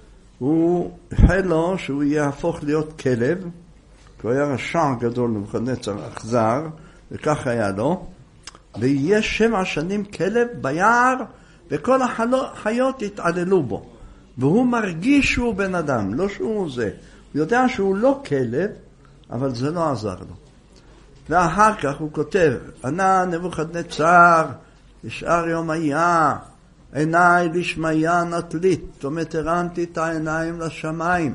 הוא החל לו שהוא יהפוך להיות כלב, כי הוא היה רשע גדול נבוכדנצר אכזר, וכך היה לו, ויהיה שבע שנים כלב ביער, וכל החיות יתעללו בו. והוא מרגיש שהוא בן אדם, לא שהוא זה. הוא יודע שהוא לא כלב, אבל זה לא עזר לו. ואחר כך הוא כותב, ענה נבוכדנצר, ישאר יום היה, עיניי לשמיה נטלית, זאת אומרת, הרמתי את העיניים לשמיים,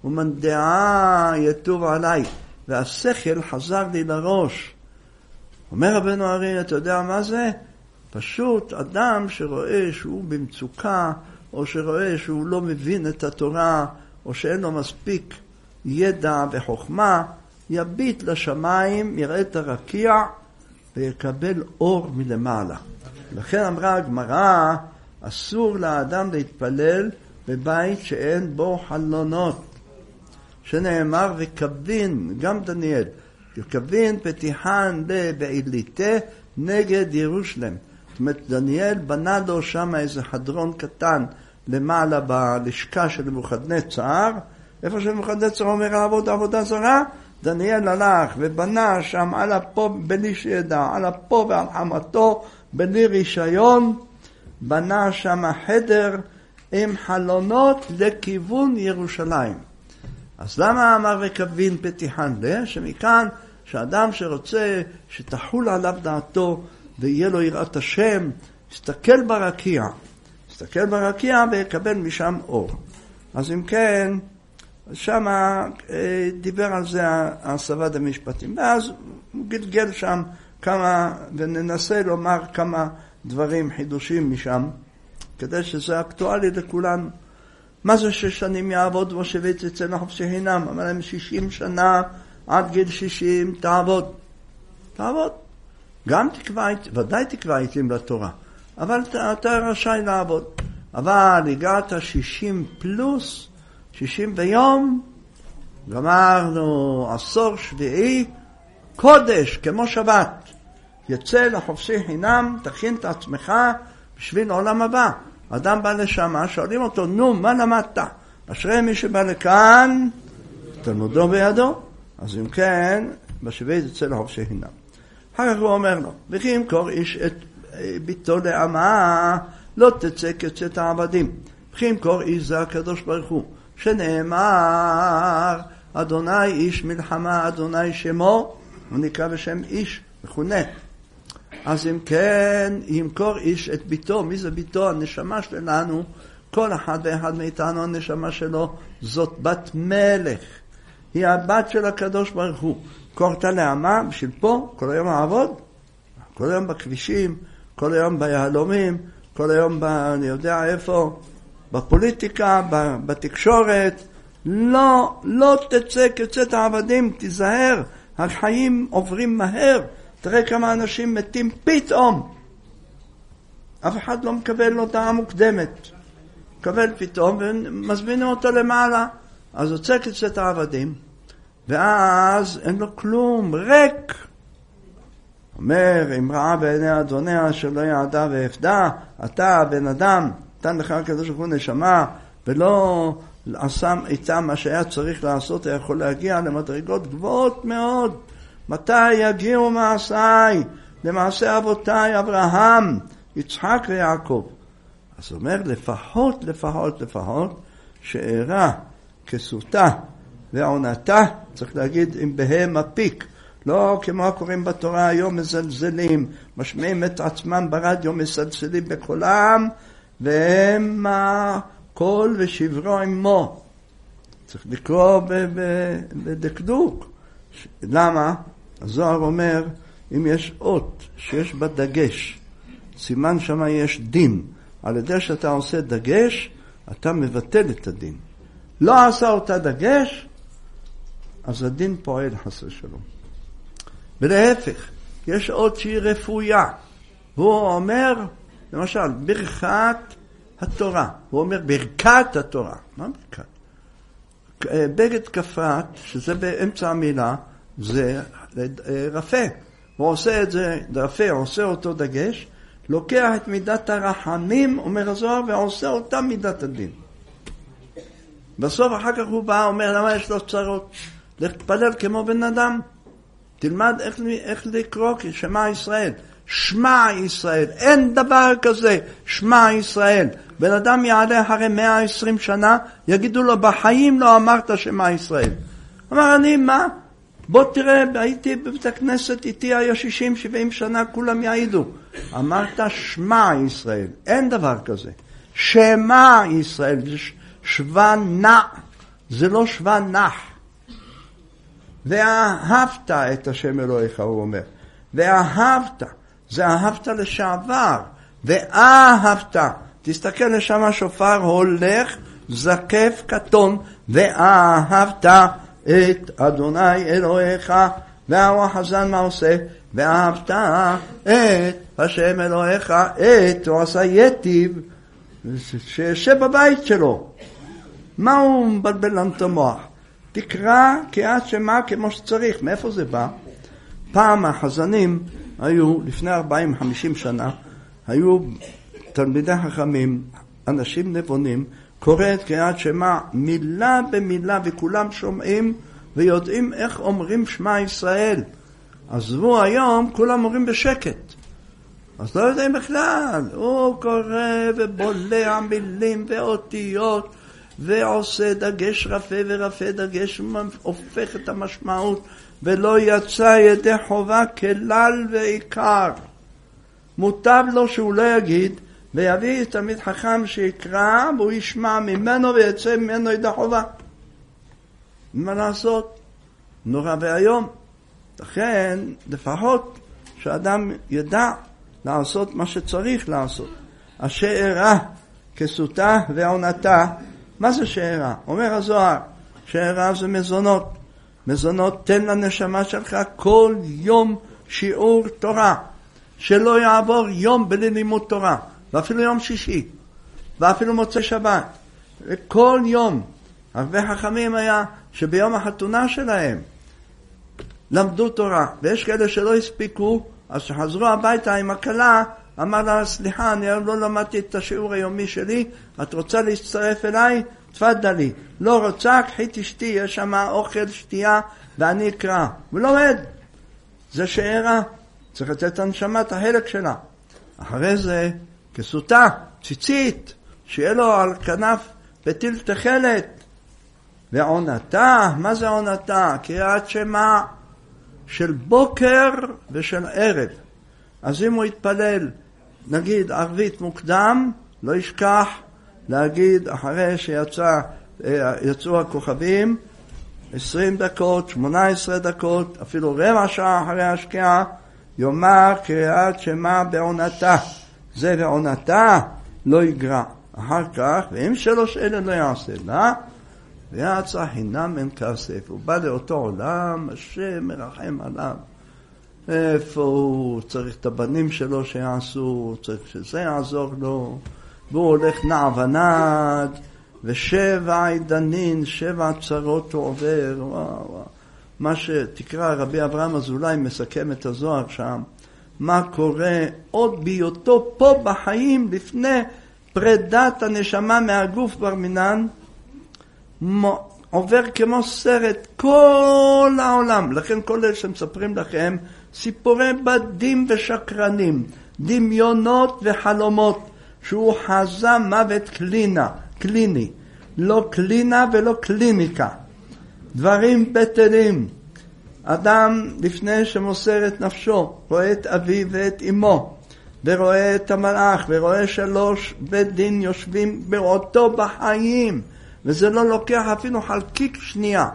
ומנדעה יטוב עליי, והשכל חזר לי לראש. אומר רבנו ארי, אתה יודע מה זה? פשוט אדם שרואה שהוא במצוקה, או שרואה שהוא לא מבין את התורה, או שאין לו מספיק ידע וחוכמה, יביט לשמיים, יראה את הרקיע, ויקבל אור מלמעלה. לכן אמרה הגמרא, אסור לאדם להתפלל בבית שאין בו חלונות. שנאמר וקבין, גם דניאל, וקבין פתיחן לבעיליתה נגד ירושלם. זאת אומרת, דניאל בנה לו שם איזה חדרון קטן למעלה בלשכה של נבוכדנצר. איפה שנבוכדנצר אומר לעבוד עבודה זרה, דניאל הלך ובנה שם על אפו בלי שידע, על אפו ועל חמתו בלי רישיון, בנה שם חדר עם חלונות לכיוון ירושלים. אז למה אמר וקבין פתיחן לה? שמכאן שאדם שרוצה שתחול עליו דעתו ויהיה לו יראת השם, יסתכל ברקיע, יסתכל ברקיע ויקבל משם אור. אז אם כן, שם דיבר על זה הסבד המשפטים. ואז הוא גלגל שם כמה, וננסה לומר כמה דברים חידושים משם, כדי שזה אקטואלי לכולנו. מה זה שש שנים יעבוד ושבט יצא לחופשי חינם? אמר להם שישים שנה עד גיל שישים תעבוד. תעבוד. גם תקבע, ודאי תקבע עיתים לתורה, אבל אתה, אתה רשאי לעבוד. אבל הגעת שישים פלוס, שישים ויום, גמרנו עשור שביעי, קודש כמו שבת. יצא לחופשי חינם, תכין את עצמך בשביל עולם הבא. אדם בא לשמה, שואלים אותו, נו, מה למדת? אשרי מי שבא לכאן, תלמודו בידו. אז אם כן, בשביעי יצא לחופשי חינם. אחר כך הוא אומר לו, וכי ימכור איש את ביתו לעמה, לא תצא כצאת העבדים. וכי ימכור איש זה הקדוש ברוך הוא, שנאמר, אדוני איש מלחמה, אדוני שמו, הוא נקרא בשם איש, מכונה. אז אם כן, ימכור איש את ביתו. מי זה ביתו? הנשמה שלנו, כל אחד ואחד מאיתנו, הנשמה שלו, זאת בת מלך. היא הבת של הקדוש ברוך הוא. קורתה לעמה, בשביל פה, כל היום לעבוד, כל היום בכבישים, כל היום ביהלומים, כל היום ב... אני יודע איפה, בפוליטיקה, בתקשורת. לא, לא תצא כצאת העבדים, תיזהר, החיים עוברים מהר. תראה כמה אנשים מתים פתאום. אף אחד לא מקבל הודעה מוקדמת. מקבל פתאום ומזמינו אותו למעלה. אז יוצא כצאת העבדים, ואז אין לו כלום, ריק. אומר, אם ראה בעיני אדוניה שלא יעדה והפדה, אתה בן אדם, נתן לך הקדוש ברוך הוא נשמה, ולא עשה איתם מה שהיה צריך לעשות, היה יכול להגיע למדרגות גבוהות מאוד. מתי יגיעו מעשיי? למעשה אבותיי אברהם, יצחק ויעקב. אז אומר, לפחות, לפחות, לפחות, שאירה כסותה ועונתה, צריך להגיד אם בהם הפיק, לא כמו הקוראים בתורה היום מזלזלים, משמיעים את עצמם ברדיו, מסלסלים בקולם, והם קול ושברו עמו. צריך לקרוא בדקדוק. למה? הזוהר אומר, אם יש אות שיש בה דגש, סימן שמה יש דין. על ידי שאתה עושה דגש, אתה מבטל את הדין. לא עשה אותה דגש, אז הדין פועל חס ושלום. ולהפך, יש אות שהיא רפויה. והוא אומר, למשל, ברכת התורה. הוא אומר ברכת התורה. מה ברכת? בגד כפת, שזה באמצע המילה, זה רפה. הוא עושה את זה רפה, עושה אותו דגש, לוקח את מידת הרחמים, אומר הזוהר, ועושה אותה מידת הדין. בסוף אחר כך הוא בא, אומר, למה יש לו צרות? להתפלל כמו בן אדם. תלמד איך, איך לקרוא, שמע ישראל. שמע ישראל. אין דבר כזה, שמע ישראל. בן אדם יעלה אחרי מאה ועשרים שנה, יגידו לו, בחיים לא אמרת שמע ישראל. אמר, אני מה? בוא תראה, הייתי בבית הכנסת, איתי היה שישים שבעים שנה, כולם יעידו. אמרת שמע ישראל. אין דבר כזה. שמע ישראל. זה שווה נע. זה לא שווה נח. ואהבת את השם אלוהיך, הוא אומר. ואהבת. זה אהבת לשעבר. ואהבת. תסתכל לשם השופר הולך, זקף קטון, ואהבת את אדוני אלוהיך והרוח הזן מה עושה? ואהבת את השם אלוהיך, את הוא עשה יתיב, שישב בבית שלו. מה הוא מבלבל לנו את המוח? תקרא קריאת שמע כמו שצריך. מאיפה זה בא? פעם החזנים היו, לפני ארבעים חמישים שנה, היו תלמידי חכמים, אנשים נבונים, קורא את קריאת שמע מילה במילה, וכולם שומעים ויודעים איך אומרים שמע ישראל. עזבו היום, כולם אומרים בשקט. אז לא יודעים בכלל. הוא קורא ובולע מילים ואותיות, ועושה דגש רפה ורפה דגש, הופך את המשמעות, ולא יצא ידי חובה כלל ועיקר. מוטב לו שהוא לא יגיד, ויביא תלמיד חכם שיקרא, והוא ישמע ממנו ויצא ממנו ידי חובה. מה לעשות? נורא והיום. לכן, לפחות שאדם ידע לעשות מה שצריך לעשות. השארה כסותה ועונתה. מה זה שארה? אומר הזוהר, שארה זה מזונות. מזונות, תן לנשמה שלך כל יום שיעור תורה. שלא יעבור יום בלי לימוד תורה. ואפילו יום שישי. ואפילו מוצא שבת. כל יום. הרבה חכמים היה שביום החתונה שלהם למדו תורה. ויש כאלה שלא הספיקו, אז שחזרו הביתה עם הכלה, אמר לה, סליחה, אני לא למדתי את השיעור היומי שלי, את רוצה להצטרף אליי? תפדלי. לא רוצה, קחי תשתי, יש שם אוכל, שתייה, ואני אקרא. ולומד. זה שארה. צריך לתת הנשמה את החלק שלה. אחרי זה, כסותה, ציצית, שיהיה לו על כנף פתיל תחלת. ועונתה, מה זה עונתה? קריאת שמע של בוקר ושל ערב. אז אם הוא יתפלל, נגיד ערבית מוקדם, לא ישכח להגיד אחרי שיצא, יצאו הכוכבים, עשרים דקות, שמונה עשרה דקות, אפילו רבע שעה אחרי השקיעה, יאמר קריאת שמע בעונתה. זה בעונתה לא יגרע. אחר כך, ואם שלוש אלה לא יעשה, לא? ויצא חינם אין כסף. הוא בא לאותו עולם, השם מרחם עליו. איפה הוא צריך את הבנים שלו שיעשו, צריך שזה יעזור לו. והוא הולך נע ונד, ושבע עידנין, שבע צרות הוא עובר. וואו, וואו. מה שתקרא רבי אברהם אזולאי מסכם את הזוהר שם, מה קורה עוד בהיותו פה בחיים לפני פרידת הנשמה מהגוף בר מינן, עובר כמו סרט כל העולם. לכן כל אלה שמספרים לכם סיפורי בדים ושקרנים, דמיונות וחלומות, שהוא חזה מוות קלינה, קליני, לא קלינה ולא קליניקה, דברים בטלים. אדם לפני שמוסר את נפשו רואה את אביו ואת אמו, ורואה את המלאך, ורואה שלוש בית דין יושבים באותו בחיים, וזה לא לוקח אפילו חלקיק שנייה.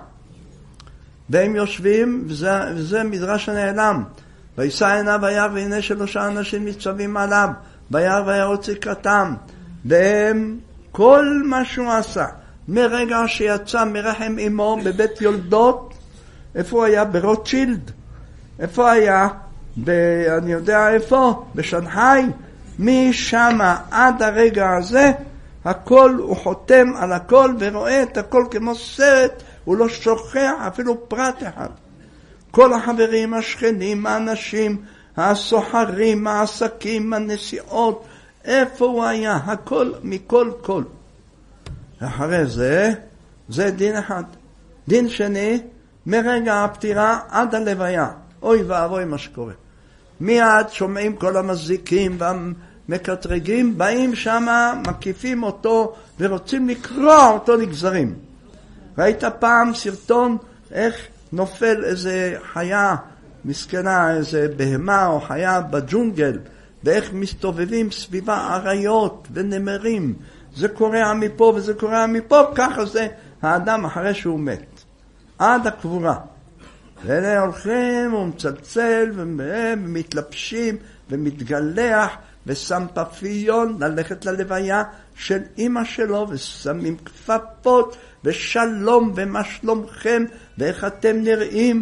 והם יושבים, וזה, וזה מדרש הנעלם. וישא עיניו וירא, והנה שלושה אנשים ניצבים עליו, וירא וירוץ לקראתם. והם, כל מה שהוא עשה, מרגע שיצא מרחם אמו בבית יולדות, איפה הוא היה? ברוטשילד. איפה היה? ב, אני יודע איפה? בשנגחאי. משם עד הרגע הזה, הכל הוא חותם על הכל ורואה את הכל כמו סרט, הוא לא שוכח אפילו פרט אחד. כל החברים, השכנים, האנשים, הסוחרים, העסקים, הנסיעות, איפה הוא היה? הכל מכל כל. אחרי זה, זה דין אחד. דין שני, מרגע הפטירה עד הלוויה. אוי ואבוי מה שקורה. מיד שומעים כל המזיקים והמקטרגים, באים שם, מקיפים אותו ורוצים לקרוע אותו לגזרים. ראית פעם סרטון איך נופל איזה חיה מסכנה, איזה בהמה או חיה בג'ונגל, ואיך מסתובבים סביבה אריות ונמרים. זה קורע מפה וזה קורע מפה, ככה זה האדם אחרי שהוא מת. עד הקבורה. ואלה הולכים ומצלצל ומתלבשים ומתגלח ושם פפיון ללכת ללוויה של אמא שלו, ושמים כפפות ושלום ומה שלומכם ואיך אתם נראים,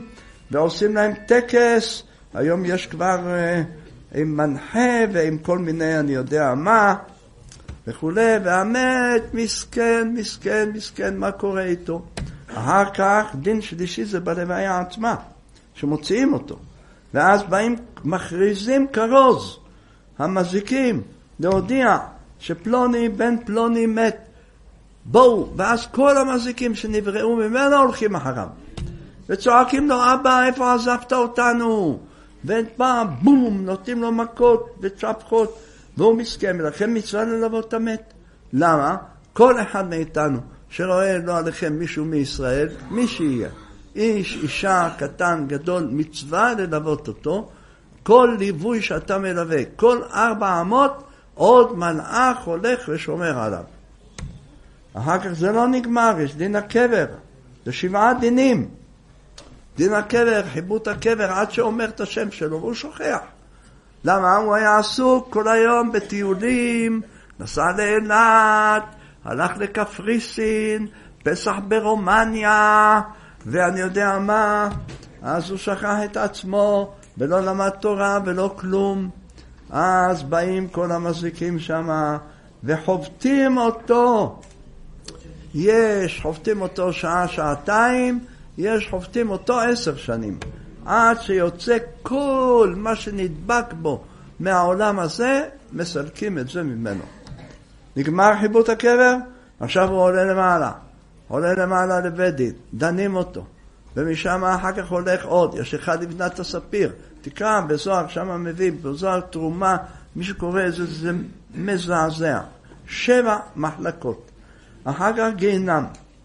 ועושים להם טקס, היום יש כבר uh, עם מנחה ועם כל מיני אני יודע מה, וכולי, והמת מסכן, מסכן, מסכן, מה קורה איתו? אחר כך דין שלישי זה בלוויה עצמה, שמוציאים אותו, ואז באים מכריזים כרוז, המזיקים, להודיע שפלוני בן פלוני מת, בואו, ואז כל המזיקים שנבראו ממנו הולכים אחריו, וצועקים לו, אבא, איפה עזבת אותנו? ופעם, בום, נותנים לו מכות וצ'פחות, והוא מסכם, לכם מצווה ללוות את המת. למה? כל אחד מאיתנו שרואה לא עליכם מישהו מישראל, מי שיהיה, איש, אישה, קטן, גדול, מצווה ללוות אותו, כל ליווי שאתה מלווה, כל ארבע אמות, עוד מלאך הולך ושומר עליו. אחר כך זה לא נגמר, יש דין הקבר, זה שבעה דינים. דין הקבר, חיבוט הקבר, עד שאומר את השם שלו, והוא שוכח. למה? הוא היה עסוק כל היום בטיולים, נסע לאילת, הלך לקפריסין, פסח ברומניה, ואני יודע מה, אז הוא שכח את עצמו, ולא למד תורה ולא כלום. אז באים כל המזיקים שם, וחובטים אותו. יש, חובטים אותו שעה, שעתיים, יש חובטים אותו עשר שנים. עד שיוצא כל מה שנדבק בו מהעולם הזה, מסלקים את זה ממנו. נגמר חיבוט הקבר, עכשיו הוא עולה למעלה. עולה למעלה לבית דין, דנים אותו. ומשם אחר כך הולך עוד, יש אחד לבנת הספיר. תקרא בזוהר, שם מביא, בזוהר תרומה, מי שקורא את זה, זה מזעזע. שבע מחלקות. אחר כך גיהנם.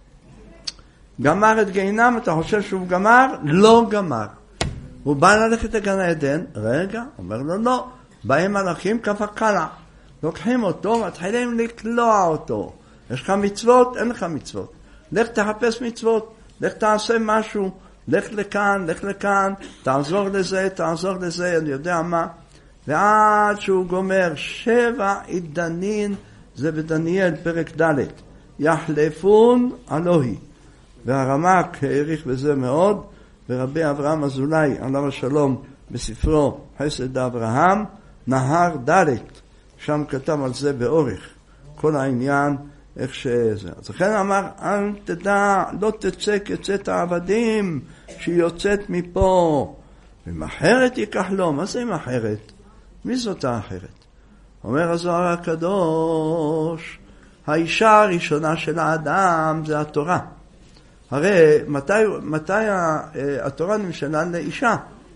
גמר את גיהנם, אתה חושב שהוא גמר? לא גמר. הוא בא ללכת לגן עדן, רגע, אומר לו לא, באים מלאכים כף הקלה, לוקחים אותו, מתחילים לקלוע אותו. יש לך מצוות? אין לך מצוות. לך תחפש מצוות, לך תעשה משהו, לך לכאן, לך לכאן, תעזור לזה, תעזור לזה, אני יודע מה. ועד שהוא גומר שבע עידנין, זה בדניאל פרק ד', יחלפון אלוהי. והרמ"ק העריך בזה מאוד, ורבי אברהם אזולאי עליו השלום בספרו חסד אברהם נהר ד', שם כתב על זה באורך כל העניין איך שזה. אז לכן אמר, אל תדע, לא תצא כצאת העבדים שהיא יוצאת מפה, ומאחרת ייקח לו. מה זה מאחרת? מי זאת האחרת? אומר הזוהר הקדוש, האישה הראשונה של האדם זה התורה. הרי מתי, מתי התורה נמשלה לאישה?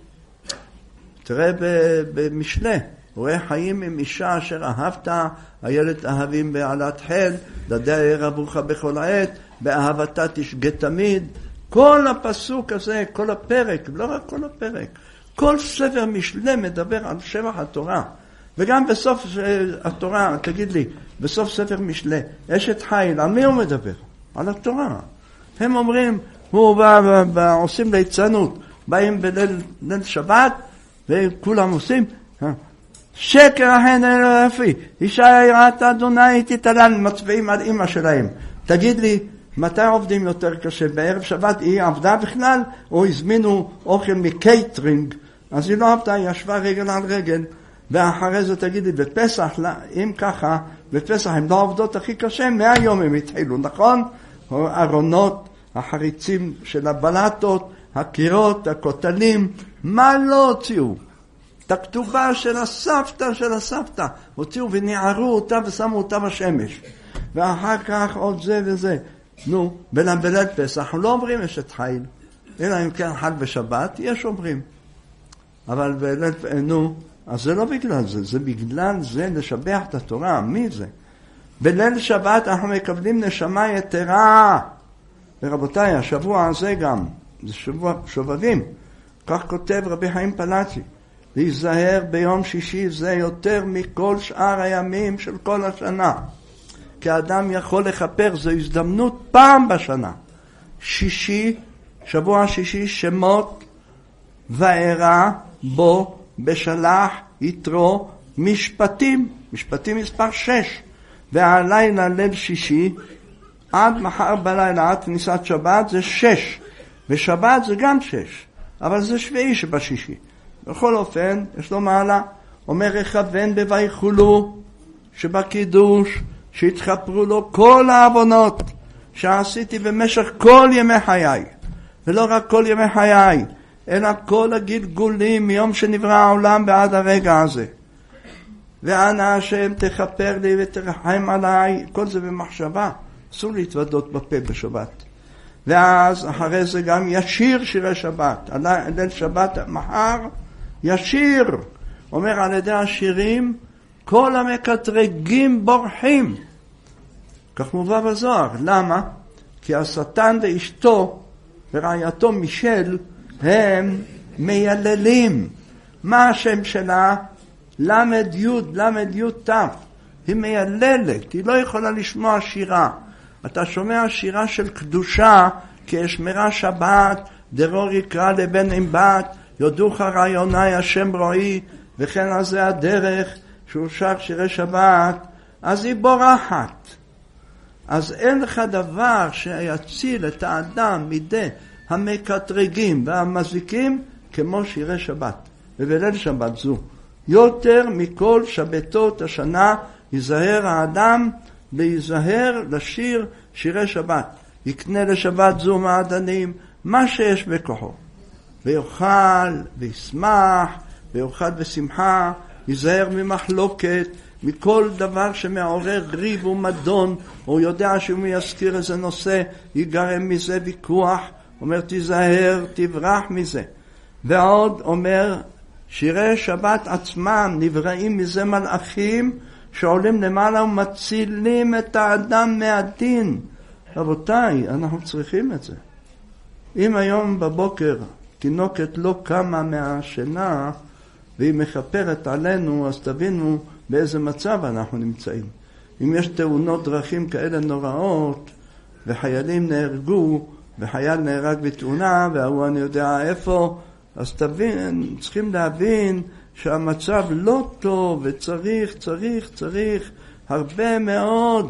תראה במשלי, רואה חיים עם אישה אשר אהבת, הילד אהבים בעלת חל, דדיה ירבוך בכל עת, באהבתה תשגה תמיד. כל הפסוק הזה, כל הפרק, לא רק כל הפרק, כל ספר משלי מדבר על שבח התורה. וגם בסוף התורה, תגיד לי, בסוף ספר משלי, אשת חיל, על מי הוא מדבר? על התורה. הם אומרים, הוא בא, בא, עושים ליצנות, באים בליל ליל שבת, וכולם עושים, שקר החן אלוהי, אישה יראת אדוני תתעלן, מצביעים על אמא שלהם. תגיד לי, מתי עובדים יותר קשה? בערב שבת היא עבדה בכלל, או הזמינו אוכל מקייטרינג, אז היא לא עבדה, היא ישבה רגל על רגל, ואחרי זה תגיד לי, בפסח, אם ככה, בפסח הם לא עובדות הכי קשה, מהיום הם התחילו, נכון? ארונות, החריצים של הבלטות, הקירות, הכותלים, מה לא הוציאו? את הכתובה של הסבתא של הסבתא, הוציאו וניערו אותה ושמו אותה בשמש. ואחר כך עוד זה וזה. נו, בליל פסח, לא אומרים אשת חיל, אלא אם כן חל בשבת, יש אומרים. אבל בליל, נו, אז זה לא בגלל זה, זה בגלל זה לשבח את התורה. מי זה? בליל שבת אנחנו מקבלים נשמה יתרה. ורבותיי, השבוע הזה גם, זה שבוע שובבים. כך כותב רבי חיים פלאצ'י, להיזהר ביום שישי זה יותר מכל שאר הימים של כל השנה. כי האדם יכול לחפר, זו הזדמנות פעם בשנה. שישי, שבוע שישי, שמות וארא בו בשלח יתרו משפטים, משפטים מספר שש. והלילה ליל שישי, עד מחר בלילה, עד כניסת שבת, זה שש. ושבת זה גם שש. אבל זה שביעי שבשישי. בכל אופן, יש לו מעלה. אומר לכוון בויחולו, שבקידוש, שהתחפרו לו כל העוונות שעשיתי במשך כל ימי חיי. ולא רק כל ימי חיי, אלא כל הגלגולים מיום שנברא העולם ועד הרגע הזה. ואנא השם תכפר לי ותרחם עליי, כל זה במחשבה, אסור להתוודות בפה בשבת. ואז אחרי זה גם ישיר שירי שבת, ליל שבת מחר ישיר, אומר על ידי השירים כל המקטרגים בורחים, כך מובא בזוהר. למה? כי השטן ואשתו ורעייתו מישל הם מייללים. מה השם שלה? למד יוד, למד יוד תף. היא מייללת, היא לא יכולה לשמוע שירה. אתה שומע שירה של קדושה, כי אשמרה שבת, דרור יקרא לבן עם בת, יודוך רעיוני השם רואי, וכן על זה הדרך שהוא שר שירי שבת, אז היא בורחת. אז אין לך דבר שיציל את האדם מידי המקטרגים והמזיקים כמו שירי שבת. ובליל שבת זו, יותר מכל שבתות השנה, ייזהר האדם להיזהר לשיר שירי שבת. יקנה לשבת זו מעדנים, מה שיש בכוחו. ויאכל וישמח, ויאכל בשמחה, ייזהר ממחלוקת, מכל דבר שמעורר ריב ומדון, הוא יודע שאם יזכיר איזה נושא, ייגרם מזה ויכוח, אומר תיזהר, תברח מזה. ועוד אומר, שירי שבת עצמם נבראים מזה מלאכים, שעולים למעלה ומצילים את האדם מהדין. רבותיי, אנחנו צריכים את זה. אם היום בבוקר תינוקת לא קמה מהשינה, והיא מחפרת עלינו, אז תבינו באיזה מצב אנחנו נמצאים. אם יש תאונות דרכים כאלה נוראות, וחיילים נהרגו, וחייל נהרג בתאונה, והוא אני יודע איפה, אז תבין, צריכים להבין שהמצב לא טוב, וצריך, צריך, צריך הרבה מאוד,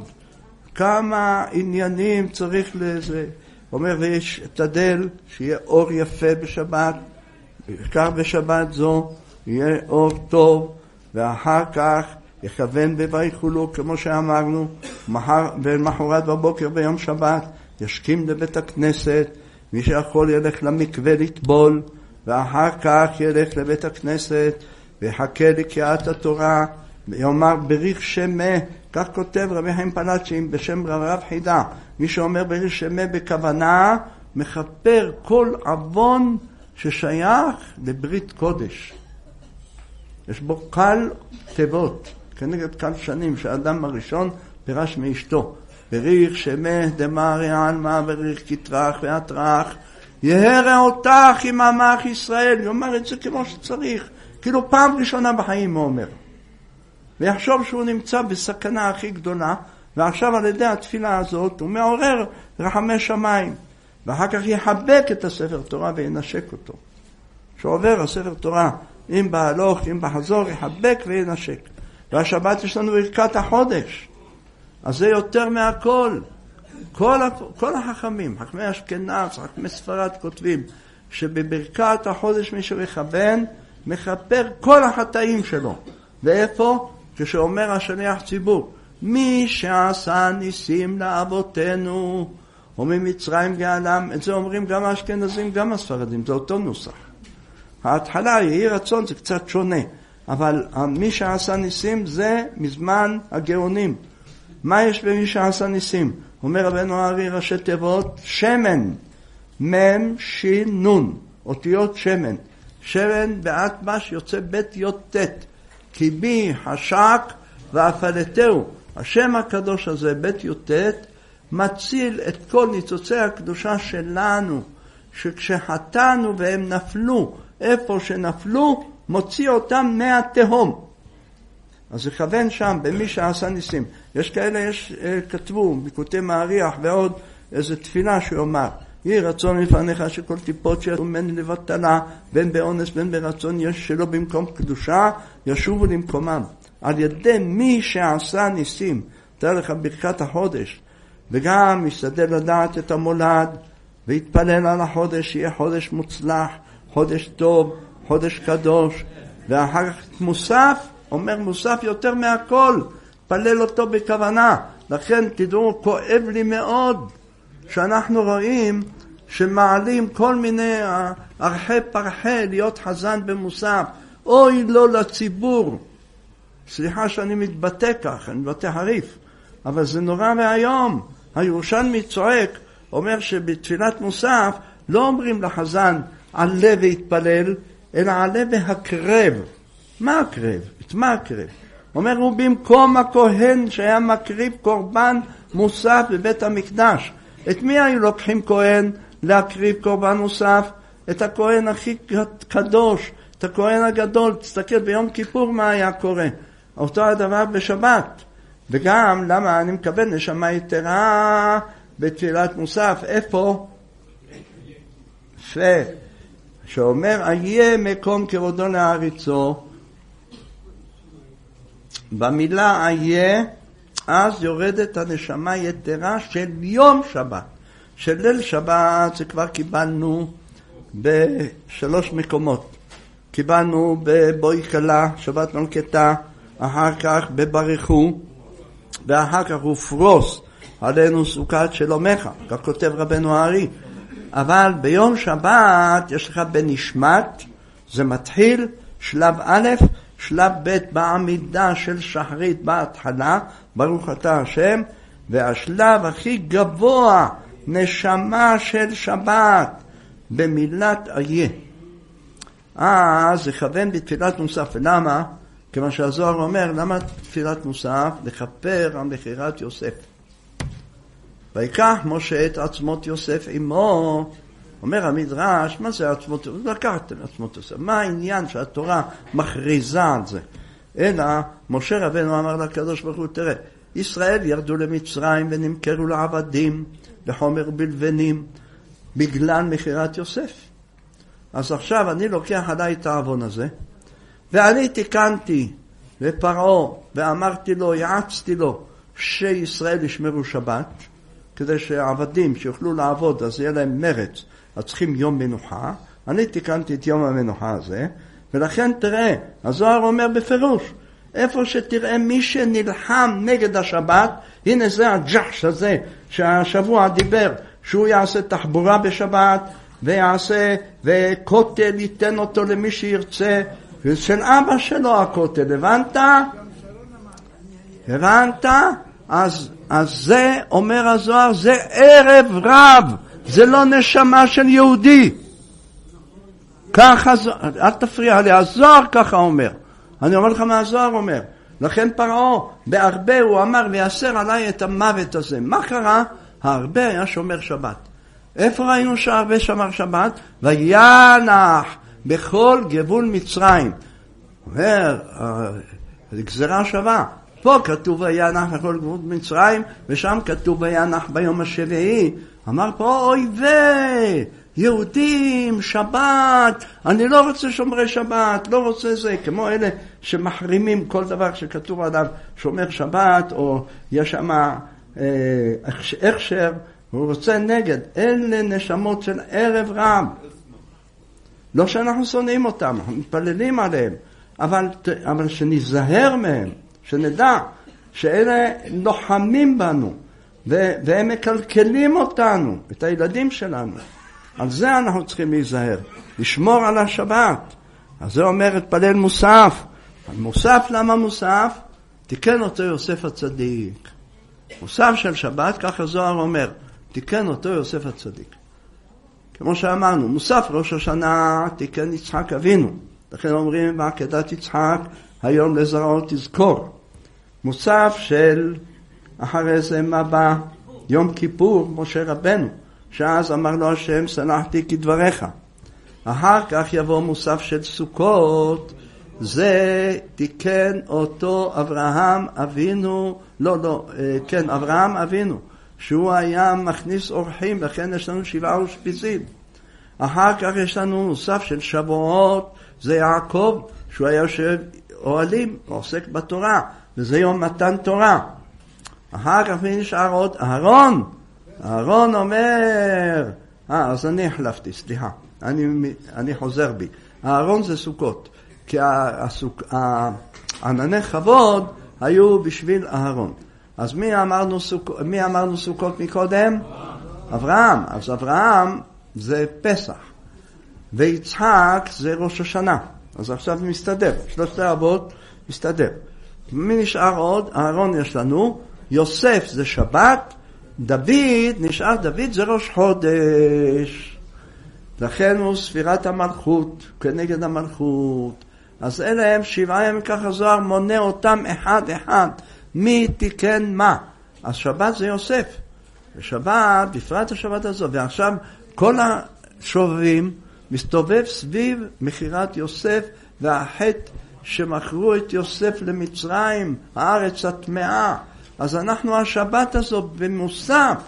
כמה עניינים צריך לזה. אומר, ויש תדל שיהיה אור יפה בשבת, בעיקר בשבת זו, יהיה אור טוב, ואחר כך יכוון בויחולו, כמו שאמרנו, מחר, ומחרת בבוקר ביום שבת, ישכים לבית הכנסת, מי שיכול ילך למקווה לטבול, ואחר כך ילך לבית הכנסת, ויחכה לקריאת התורה, ויאמר בריך שמה, כך כותב רבי חיים פלאצ'ים בשם רב חידה, מי שאומר בריך שמה בכוונה, מכפר כל עוון ששייך לברית קודש. יש בו קל תיבות, כנגד קל שנים, שהאדם הראשון פירש מאשתו. בריך שמה דמרי עלמא בריך כתרח ואתרח, יהרה אותך עם עמך ישראל. יאמר את זה כמו שצריך, כאילו פעם ראשונה בחיים הוא אומר. ויחשוב שהוא נמצא בסכנה הכי גדולה, ועכשיו על ידי התפילה הזאת הוא מעורר רחמי שמיים. ואחר כך יחבק את הספר תורה וינשק אותו. שעובר הספר תורה, אם בהלוך, אם בחזור, יחבק וינשק. והשבת יש לנו ברכת החודש. אז זה יותר מהכל. כל, כל החכמים, חכמי אשכנז, חכמי ספרד כותבים, שבברכת החודש מי שיכוון, מכפר כל החטאים שלו. ואיפה? כשאומר השליח ציבור, מי שעשה ניסים לאבותינו, וממצרים גאלם, את זה אומרים גם האשכנזים, גם הספרדים, זה אותו נוסח. ההתחלה, יהי רצון, זה קצת שונה, אבל מי שעשה ניסים זה מזמן הגאונים. מה יש במי שעשה ניסים? אומר רבנו הארי ראשי תיבות, שמן, מם, שין, נון, אותיות שמן. שמן באטבש יוצא בית יוטט, כי בי חשק ואפלתהו. השם הקדוש הזה, בית יוטט, מציל את כל ניצוצי הקדושה שלנו, שכשחטאנו והם נפלו, איפה שנפלו, מוציא אותם מהתהום. אז יכוון שם, במי שעשה ניסים. יש כאלה, יש, כתבו, ביקוטי מעריח ועוד איזו תפילה שאומר, יהי רצון לפניך שכל טיפות שיצאו ממני לבטלה, בין באונס בין ברצון יש שלא במקום קדושה, ישובו למקומם. על ידי מי שעשה ניסים, תראה לך ברכת החודש, וגם משתדל לדעת את המולד, והתפלל על החודש, שיהיה חודש מוצלח, חודש טוב, חודש קדוש, ואחר כך מוסף, אומר מוסף יותר מהכל, פלל אותו בכוונה. לכן תדעו, כואב לי מאוד שאנחנו רואים שמעלים כל מיני ערכי פרחי להיות חזן במוסף. אוי לא לציבור. סליחה שאני מתבטא כך, אני מתבטא חריף, אבל זה נורא והיום. הירושלמי צועק, אומר שבתפילת מוסף לא אומרים לחזן עלה והתפלל, אלא עלה והקרב. מה הקרב? את מה הקרב? אומר הוא במקום הכהן שהיה מקריב קורבן מוסף בבית המקדש. את מי היו לוקחים כהן להקריב קורבן מוסף? את הכהן הכי קדוש, את הכהן הגדול. תסתכל ביום כיפור מה היה קורה. אותו הדבר בשבת. וגם למה אני מקבל נשמה יתרה בתפילת מוסף? איפה? יפה. שאומר איה מקום כבודו להריצו. במילה איה אז יורדת הנשמה יתרה של יום שבת. של ליל שבת זה כבר קיבלנו בשלוש מקומות. קיבלנו בבואי כלה, שבת מלכתה, אחר כך בברכו, ואחר כך ופרוס עלינו סוכת שלומך, כך כותב רבנו הארי. אבל ביום שבת יש לך בנשמת, זה מתחיל שלב א', שלב ב' בעמידה של שחרית בהתחלה, ברוך אתה השם, והשלב הכי גבוה, נשמה של שבת, במילת איה. אז זה כוון בתפילת מוסף. ולמה? כיוון שהזוהר אומר, למה תפילת מוסף? לכפר על מכירת יוסף. ויקח משה את עצמות יוסף עמו. אומר המדרש, מה זה עצמות יוסף? לקחתם עצמות יוסף. מה העניין שהתורה מכריזה על זה? אלא משה רבנו אמר לקדוש ברוך הוא, תראה, ישראל ירדו למצרים ונמכרו לעבדים לחומר בלבנים בגלל מכירת יוסף. אז עכשיו אני לוקח עליי את העוון הזה, ואני תיקנתי לפרעה ואמרתי לו, יעצתי לו שישראל ישמרו שבת, כדי שהעבדים שיוכלו לעבוד אז יהיה להם מרץ, אז צריכים יום מנוחה. אני תיקנתי את יום המנוחה הזה, ולכן תראה, הזוהר אומר בפירוש, איפה שתראה מי שנלחם נגד השבת, הנה זה הג'חש הזה שהשבוע דיבר, שהוא יעשה תחבורה בשבת, ויעשה, וכותל ייתן אותו למי שירצה, ושל אבא שלו הכותל, הבנת? הבנת? אז, אז זה, אומר הזוהר, זה ערב רב, זה לא נשמה של יהודי. ככה, אל תפריע לי, הזוהר ככה אומר. אני אומר לך מה הזוהר אומר. לכן פרעה, בהרבה הוא אמר, ויאסר עליי את המוות הזה. מה קרה? הרבה היה שומר שבת. איפה ראינו שהרבה שמר שבת? וינח בכל גבול מצרים. אומר, זה גזרה שווה. פה כתוב וינח בכל גבול מצרים, ושם כתוב וינח ביום השביעי. אמר פה, אוי וי, יהודים, שבת, אני לא רוצה שומרי שבת, לא רוצה זה, כמו אלה שמחרימים כל דבר שכתוב עליו שומר שבת, או יש שם אה, הכשר, הוא רוצה נגד. אלה נשמות של ערב רב. לא שאנחנו שונאים אותם, אנחנו מתפללים עליהם, אבל, אבל שנזהר מהם, שנדע שאלה לוחמים בנו, ו- והם מקלקלים אותנו, את הילדים שלנו. על זה אנחנו צריכים להיזהר, לשמור על השבת. אז זה אומר התפלל מוסף. מוסף, למה מוסף? תיקן אותו יוסף הצדיק. מוסף של שבת, ככה זוהר אומר, תיקן אותו יוסף הצדיק. כמו שאמרנו, מוסף ראש השנה תיקן יצחק אבינו. לכן אומרים, ועקדת יצחק, היום לזרעו תזכור. מוסף של אחרי זה מה בא? יום כיפור, משה רבנו, שאז אמר לו השם, סלחתי כדבריך. אחר כך יבוא מוסף של סוכות, זה תיקן אותו אברהם אבינו, לא, לא, כן, אברהם אבינו, שהוא היה מכניס אורחים, לכן יש לנו שבעה ושפיזים. אחר כך יש לנו מוסף של שבועות, זה יעקב, שהוא היה יושב אוהלים, עוסק בתורה, וזה יום מתן תורה. אחר כך מי נשאר עוד? אהרון. אהרון אומר, אה, אז אני החלפתי, סליחה. אני, אני חוזר בי. הארון זה סוכות, כי הסוק, הענני כבוד היו בשביל הארון. אז מי אמרנו, סוכ, מי אמרנו סוכות מקודם? אברהם. אז אברהם זה פסח, ויצחק זה ראש השנה. אז עכשיו מסתדר, שלושת האבות מסתדר. מי נשאר עוד? הארון יש לנו, יוסף זה שבת, דוד, נשאר דוד זה ראש חודש. לכן הוא ספירת המלכות, כנגד המלכות. אז אלה הם שבעה ימים, ככה זוהר מונה אותם אחד אחד. מי תיקן מה? אז שבת זה יוסף. ושבת, בפרט השבת הזו. ועכשיו כל השובבים מסתובב סביב מחירת יוסף והחטא שמכרו את יוסף למצרים, הארץ הטמאה. אז אנחנו השבת הזו במוסף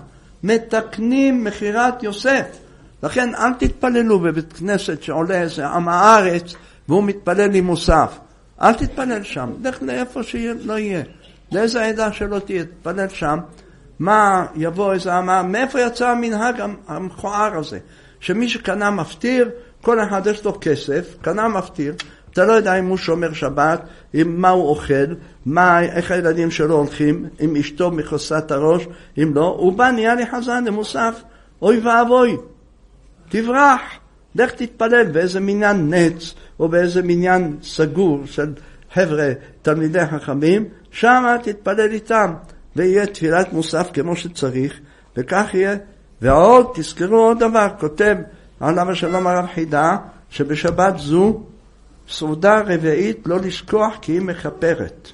מתקנים מחירת יוסף. לכן אל תתפללו בבית כנסת שעולה איזה עם הארץ והוא מתפלל עם מוסף. אל תתפלל שם, לך לאיפה שלא יהיה. לאיזה עדה שלא תהיה, תתפלל שם. מה יבוא איזה אמר, מאיפה יצא המנהג המכוער הזה? שמי שקנה מפטיר, כל אחד יש לו כסף, קנה מפטיר, אתה לא יודע אם הוא שומר שבת, עם מה הוא אוכל, מה, איך הילדים שלו הולכים, אם אשתו מכוסת הראש, אם לא, הוא בא נהיה לי חזן למוסף, אוי ואבוי, תברח, לך תתפלל באיזה מניין נץ, או באיזה מניין סגור של חבר'ה, תלמידי חכמים, שם תתפלל איתם, ויהיה תפילת מוסף כמו שצריך, וכך יהיה. ועוד, תזכרו עוד דבר, כותב עליו השלום הרב חידה, שבשבת זו, סעודה רביעית לא לשכוח כי היא מכפרת.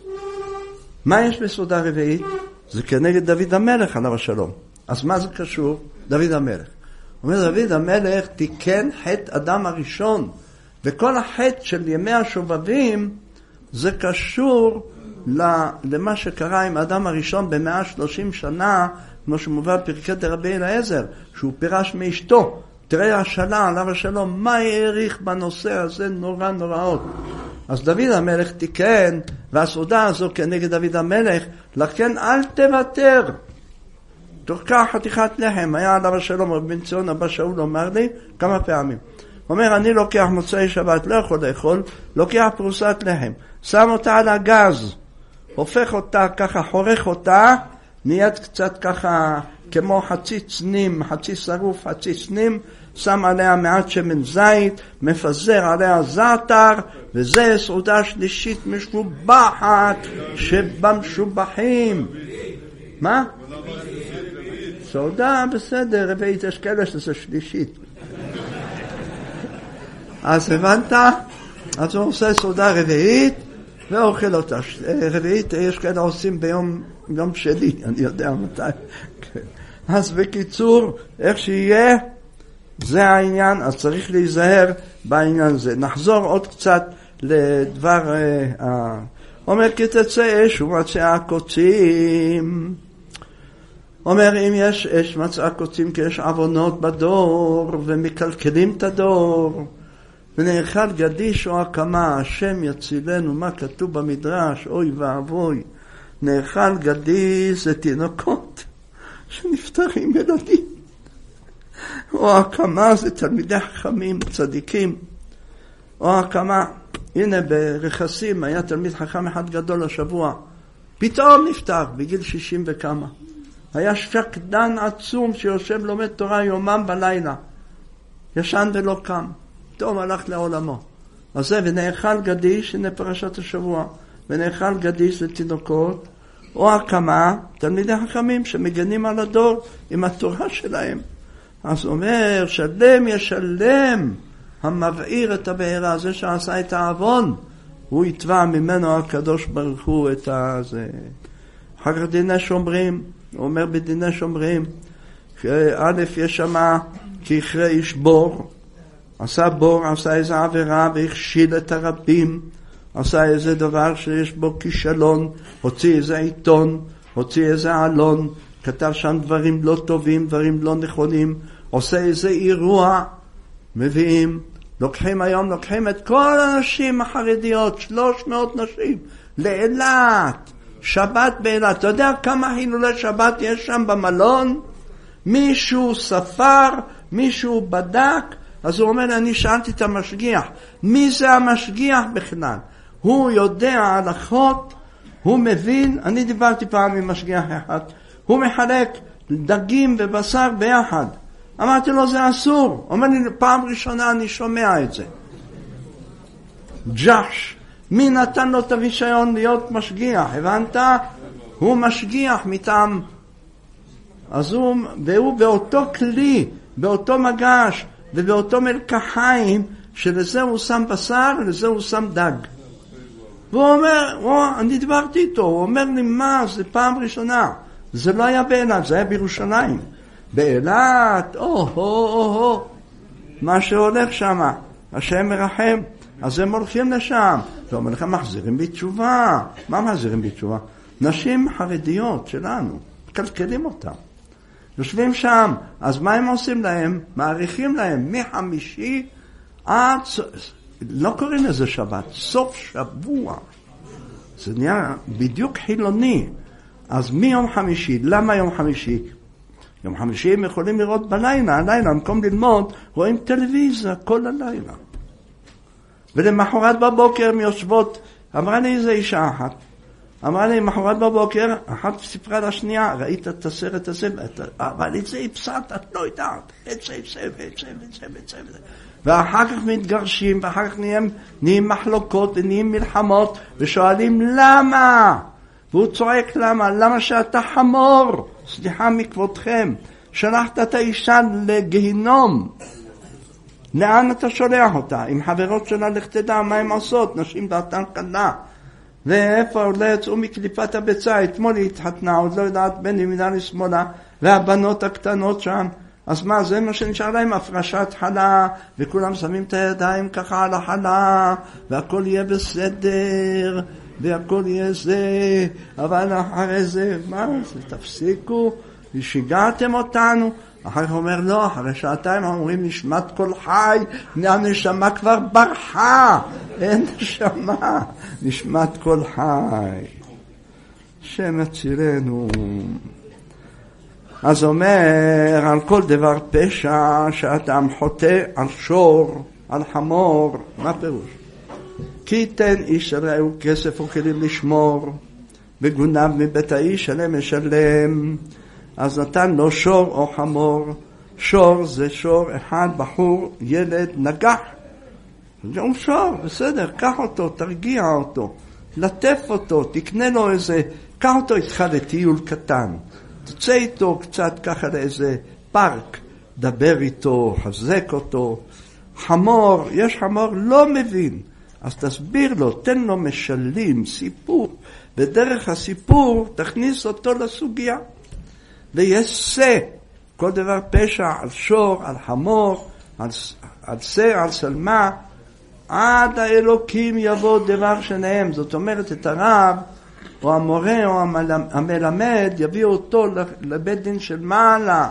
מה יש בסעודה רביעית? זה כנגד דוד המלך עליו השלום. אז מה זה קשור? דוד המלך. אומר דוד המלך תיקן חטא אדם הראשון, וכל החטא של ימי השובבים זה קשור למה שקרה עם אדם הראשון במאה שלושים שנה, כמו שמובא פרקי דרבי אליעזר, שהוא פירש מאשתו. תראה השאלה עליו השלום, מה העריך בנושא הזה נורא נוראות. אז דוד המלך תיקן, והסעודה הזו כנגד דוד המלך, לכן אל תוותר. תוקע חתיכת לחם, היה עליו השלום, רב בן ציון אבא שאול אומר לי כמה פעמים. הוא אומר, אני לוקח מוצאי שבת, לא יכול לאכול, לוקח פרוסת לחם, שם אותה על הגז, הופך אותה ככה, חורך אותה, נהיית קצת ככה כמו חצי צנים, חצי שרוף, חצי צנים, שם עליה מעט שמן זית, מפזר עליה זעתר, וזה סעודה שלישית משובחת שבמשובחים. מה? סעודה בסדר, רביעית, יש כאלה שזה שלישית. אז הבנת? אז הוא עושה סעודה רביעית, ואוכל אותה. רביעית יש כאלה עושים ביום יום שני, אני יודע מתי. אז בקיצור, איך שיהיה, זה העניין, אז צריך להיזהר בעניין הזה. נחזור עוד קצת לדבר, אה, אומר כי תצא אש ומצאה קוצים. אומר אם יש אש מצאה קוצים כי יש עוונות בדור ומקלקלים את הדור. ונאכל גדיש או הקמה, השם יצילנו, מה כתוב במדרש, אוי ואבוי. נאכל גדיש זה תינוקות שנפטרים ילדים. או הקמה זה תלמידי חכמים, צדיקים. או הקמה, הנה ברכסים היה תלמיד חכם אחד גדול השבוע. פתאום נפטר בגיל שישים וכמה. היה שקדן עצום שיושב לומד תורה יומם בלילה. ישן ולא קם. פתאום הלך לעולמו. אז זה, ונאכל גדיש, הנה פרשת השבוע. ונאכל גדיש זה תינוקות. או הקמה, תלמידי חכמים שמגנים על הדור עם התורה שלהם. אז אומר, שלם ישלם המבעיר את הבעירה, זה שעשה את העוון, הוא יתבע ממנו הקדוש ברוך הוא את הזה. אחר כך דיני שומרים, הוא אומר בדיני שומרים, א' יש שמה כי יכרה איש בור, עשה בור, עשה איזה עבירה והכשיל את הרבים, עשה איזה דבר שיש בו כישלון, הוציא איזה עיתון, הוציא איזה עלון, כתב שם דברים לא טובים, דברים לא נכונים, עושה איזה אירוע, מביאים, לוקחים היום, לוקחים את כל הנשים החרדיות, שלוש מאות נשים, לאילת, שבת באילת. אתה יודע כמה חילולי שבת יש שם במלון? מישהו ספר, מישהו בדק, אז הוא אומר, אני שאלתי את המשגיח, מי זה המשגיח בכלל? הוא יודע הלכות, הוא מבין, אני דיברתי פעם עם משגיח אחד, הוא מחלק דגים ובשר ביחד. אמרתי לו, זה אסור. הוא אומר לי, פעם ראשונה אני שומע את זה. ג'ש, מי נתן לו את הרישיון להיות משגיח? הבנת? הוא משגיח מטעם. אז הוא, והוא באותו כלי, באותו מגש ובאותו מלקחיים, שלזה הוא שם בשר ולזה הוא שם דג. והוא אומר, הוא, אני דיברתי איתו, הוא אומר לי, מה, זה פעם ראשונה. זה לא היה באילת, זה היה בירושלים. באילת, או, או, או, או, מה שהולך שם, השם מרחם, אז הם הולכים לשם. הוא אומר לך, מחזירים בתשובה. מה מחזירים בתשובה? נשים חרדיות שלנו, מקלקלים אותם. יושבים שם, אז מה הם עושים להם? מעריכים להם מחמישי עד, לא קוראים לזה שבת, סוף שבוע. זה נהיה בדיוק חילוני. אז מיום חמישי, למה יום חמישי? יום חמישי הם יכולים לראות בלילה, הלילה, במקום ללמוד, רואים טלוויזיה כל הלילה. ולמחרת בבוקר הם יושבות, אמרה לי איזה אישה אחת, אמרה לי, מחרת בבוקר, אחת סיפרה לשנייה, ראית את הסרט הזה, אבל את זה הפסעת, את לא יודעת, את זה, את זה, את זה, את זה, את זה, את זה. ואחר כך מתגרשים, ואחר כך נהיים, נהיים מחלוקות, ונהיים מלחמות, ושואלים למה? והוא צועק למה? למה שאתה חמור? סליחה מכבודכם, שלחת את האישה לגיהינום. לאן אתה שולח אותה? עם חברות שלה לך תדע מה הן עושות, נשים דעתן קלה. ואיפה עוד לא יצאו מקליפת הביצה, אתמול היא התחתנה, עוד לא יודעת בין ימינה לשמאלה, והבנות הקטנות שם, אז מה, זה מה שנשאר להם, הפרשת חלה, וכולם שמים את הידיים ככה על החלה, והכל יהיה בסדר, והכל יהיה זה, אבל אחרי זה, מה זה, תפסיקו, שיגעתם אותנו. אחר כך אומר, לא, אחרי שעתיים אומרים, נשמת כל חי, הנשמה כבר ברחה, אין נשמה, נשמת כל חי. שם הצילנו. אז אומר, על כל דבר פשע, שאדם חוטא על שור, על חמור, מה פירוש? כי ייתן איש רעהו כסף וכלים לשמור, וגונב מבית האיש עליהם משלם. אז נתן לו שור או חמור. שור זה שור אחד, בחור, ילד, נגח. הוא שור, בסדר, קח אותו, תרגיע אותו, לטף אותו, תקנה לו איזה, קח אותו איתך לטיול קטן, תצא איתו קצת ככה לאיזה פארק, דבר איתו, חזק אותו. חמור, יש חמור לא מבין, אז תסביר לו, תן לו משלים, סיפור, ודרך הסיפור תכניס אותו לסוגיה. ויש שא, כל דבר פשע, על שור, על חמור, על, על שא, על שלמה, עד האלוקים יבוא דבר שנהם. זאת אומרת, את הרב, או המורה, או המלמד, יביאו אותו לבית דין של מעלה.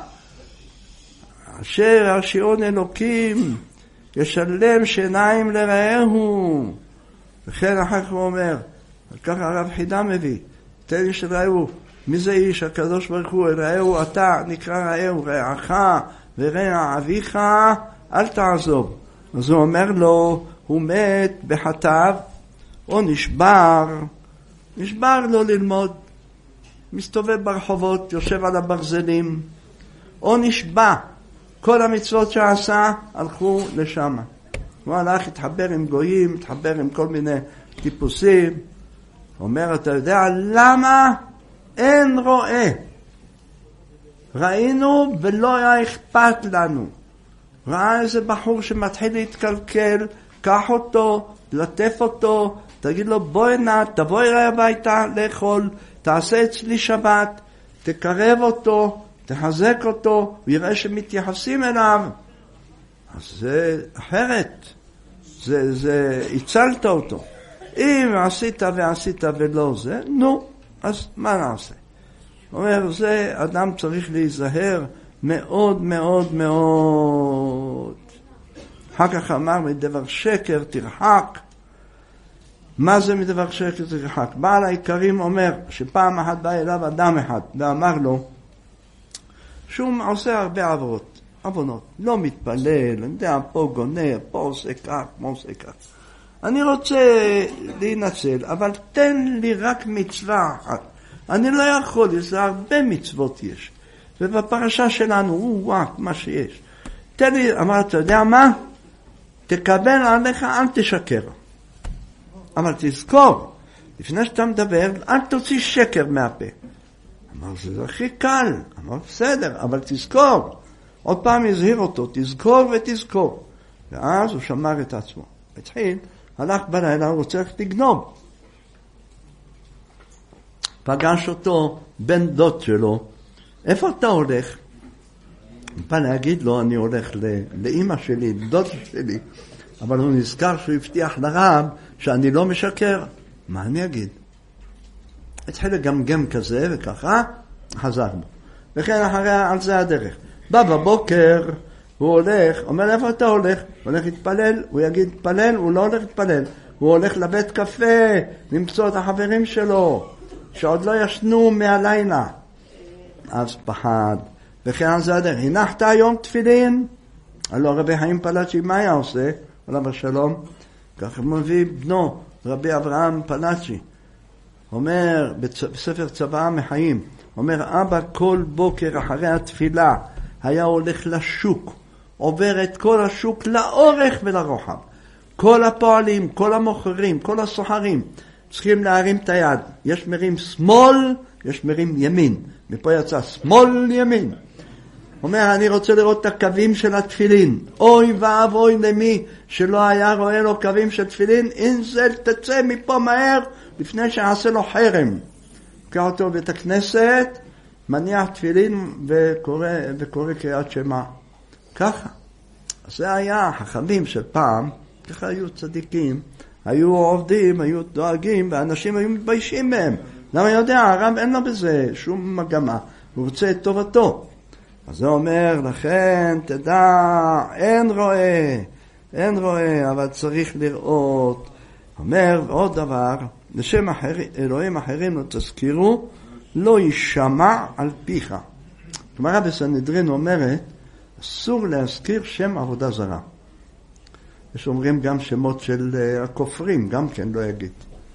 אשר הרשיעון אלוקים, ישלם שיניים לרעהו. וכן אחר כך הוא אומר, ככה הרב חידה מביא, תן לי שרעהו, מי זה איש? הקדוש ברוך הוא, רעהו אתה, נקרא רעהו, רעך ורע אביך, אל תעזוב. אז הוא אומר לו, הוא מת בחטאיו, או נשבר, נשבר לו ללמוד, מסתובב ברחובות, יושב על הברזלים, או נשבע, כל המצוות שעשה הלכו לשם. הוא הלך, התחבר עם גויים, התחבר עם כל מיני טיפוסים, אומר, אתה יודע למה? אין רואה. ראינו ולא היה אכפת לנו. ראה איזה בחור שמתחיל להתקלקל, קח אותו, לטף אותו, תגיד לו בוא הנה, תבוא אליי הביתה לאכול, תעשה אצלי שבת, תקרב אותו, תחזק אותו, ויראה שמתייחסים אליו. אז זה אחרת. זה, זה, הצלת אותו. אם עשית ועשית ולא זה, נו, אז מה נעשה? הוא אומר, זה אדם צריך להיזהר מאוד מאוד מאוד. אחר כך אמר, מדבר שקר תרחק. מה זה מדבר שקר תרחק? בעל העיקרים אומר, שפעם אחת בא אליו אדם אחד, ואמר לו, שהוא עושה הרבה עברות. עוונות. לא מתפלל, אני יודע, פה גונר, פה עושה כך, פה עושה כך. אני רוצה להינצל, אבל תן לי רק מצווה אחת. אני לא יכול, יש הרבה מצוות יש. ובפרשה שלנו, הוא וואק, מה שיש. תן לי, אמר, אתה יודע מה? תקבל עליך, אל תשקר. אבל תזכור, לפני שאתה מדבר, אל תוציא שקר מהפה. אמר, זה הכי קל. אמר, בסדר, אבל תזכור. עוד פעם הזהיר אותו, תזכור ותזכור. ואז הוא שמר את עצמו. התחיל, הלך בלילה, הוא רוצה לגנוב. פגש אותו בן דוד שלו, איפה אתה הולך? בא להגיד לו, אני הולך לאמא שלי, לדוד שלי, אבל הוא נזכר שהוא הבטיח לרב שאני לא משקר. מה אני אגיד? התחיל לגמגם כזה וככה, חזר בו. וכן אחרי, על זה הדרך. בא בבוקר, הוא הולך, אומר איפה אתה הולך? הוא הולך להתפלל, הוא יגיד להתפלל, הוא לא הולך להתפלל. הוא הולך לבית קפה, למצוא את החברים שלו, שעוד לא ישנו מהלילה. אז פחד. וכן על זה הדרך. הנחת היום תפילין? הלא רבי חיים פלאצ'י, מה היה עושה? עליו השלום. כך מביא בנו, רבי אברהם פלאצ'י. אומר, בספר צוואה מחיים, אומר, אבא כל בוקר אחרי התפילה, היה הולך לשוק, עובר את כל השוק לאורך ולרוחב. כל הפועלים, כל המוכרים, כל הסוחרים, צריכים להרים את היד. יש מרים שמאל, יש מרים ימין. מפה יצא שמאל ימין. אומר, אני רוצה לראות את הקווים של התפילין. אוי ואבוי למי שלא היה רואה לו קווים של תפילין, אינזל תצא מפה מהר לפני שעשה לו חרם. קרא אותו בית הכנסת, מניח תפילין וקורא, וקורא קריאת שמע. ככה. אז זה היה החכמים של פעם, ככה היו צדיקים, היו עובדים, היו דואגים, ואנשים היו מתביישים מהם. למה יודע, הרב אין לו בזה שום מגמה, הוא רוצה את טובתו. אז זה אומר, לכן תדע, אין רואה, אין רואה, אבל צריך לראות. אומר עוד דבר, לשם אחר, אלוהים אחרים לא תזכירו, לא יישמע על פיך. כלומר, בסנהדרין אומרת, אסור להזכיר שם עבודה זרה. יש אומרים גם שמות של הכופרים, גם כן לא יגיד.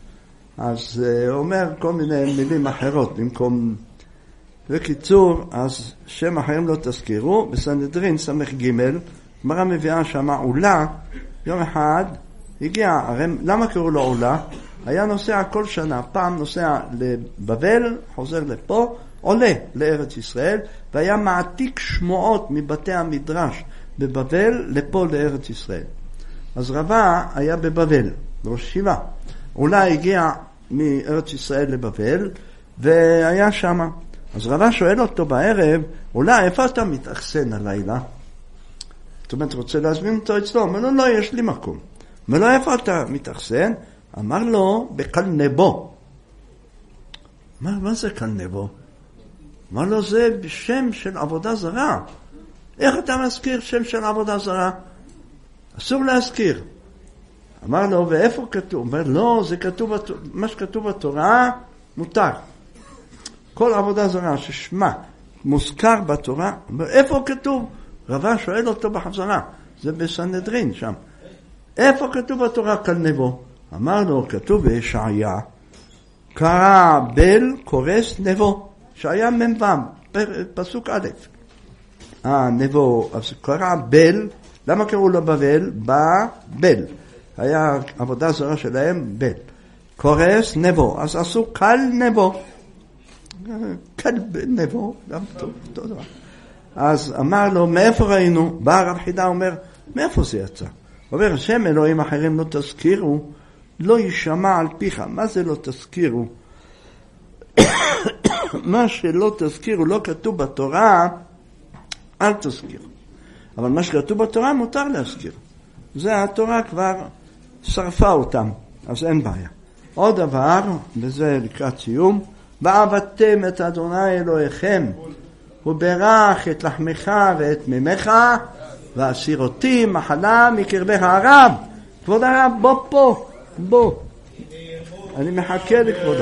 אז אומר כל מיני מילים אחרות במקום... בקיצור, אז שם אחרים לא תזכירו, בסנהדרין סמך ג' גמרא מביאה שמה עולה, יום אחד הגיע, הרי למה קראו לו עולה? היה נוסע כל שנה, פעם נוסע לבבל, חוזר לפה, עולה לארץ ישראל, והיה מעתיק שמועות מבתי המדרש בבבל לפה לארץ ישראל. אז רבה היה בבבל, ראש ישיבה. עולה הגיע מארץ ישראל לבבל, והיה שמה. אז רבה שואל אותו בערב, אולי איפה אתה מתאכסן הלילה? זאת אומרת, רוצה להזמין אותו אצלו? אומר לו, לא, יש לי מקום. אומר לו, איפה אתה מתאכסן? אמר לו, בקלנבו. אמר, מה זה קלנבו? אמר לו, זה שם של עבודה זרה. איך אתה מזכיר שם של עבודה זרה? אסור להזכיר. אמר לו, ואיפה כתוב? אומר, לא, זה כתוב, מה שכתוב בתורה מותר. כל עבודה זרה ששמה מוזכר בתורה, איפה כתוב? רבה שואל אותו בחזרה, זה בסנהדרין שם. איפה כתוב בתורה קלנבו? אמר לו, כתוב בישעיה, קרא בל קורס נבו. ישעיה מ"ו, פסוק א'. אה, נבו, אז קרא בל, למה קראו לו בבל? בבל. היה עבודה זרה שלהם, בל. קורס נבו, אז עשו קל נבו. כלב נבו, גם טוב, טוב דבר. אז אמר לו, מאיפה ראינו? בא הרב חידה אומר, מאיפה זה יצא? אומר, השם אלוהים אחרים לא תזכירו, לא יישמע על פיך. מה זה לא תזכירו? מה שלא תזכירו, לא כתוב בתורה, אל תזכירו. אבל מה שכתוב בתורה מותר להזכיר. זה התורה כבר שרפה אותם, אז אין בעיה. עוד דבר, וזה לקראת סיום, ועבדתם את אדוני אלוהיכם, הוא ברך את לחמך ואת ממך, ואסיר אותי מחלה מקרבך. הרב, כבוד הרב, בוא פה, בוא. אני מחכה לכבודו.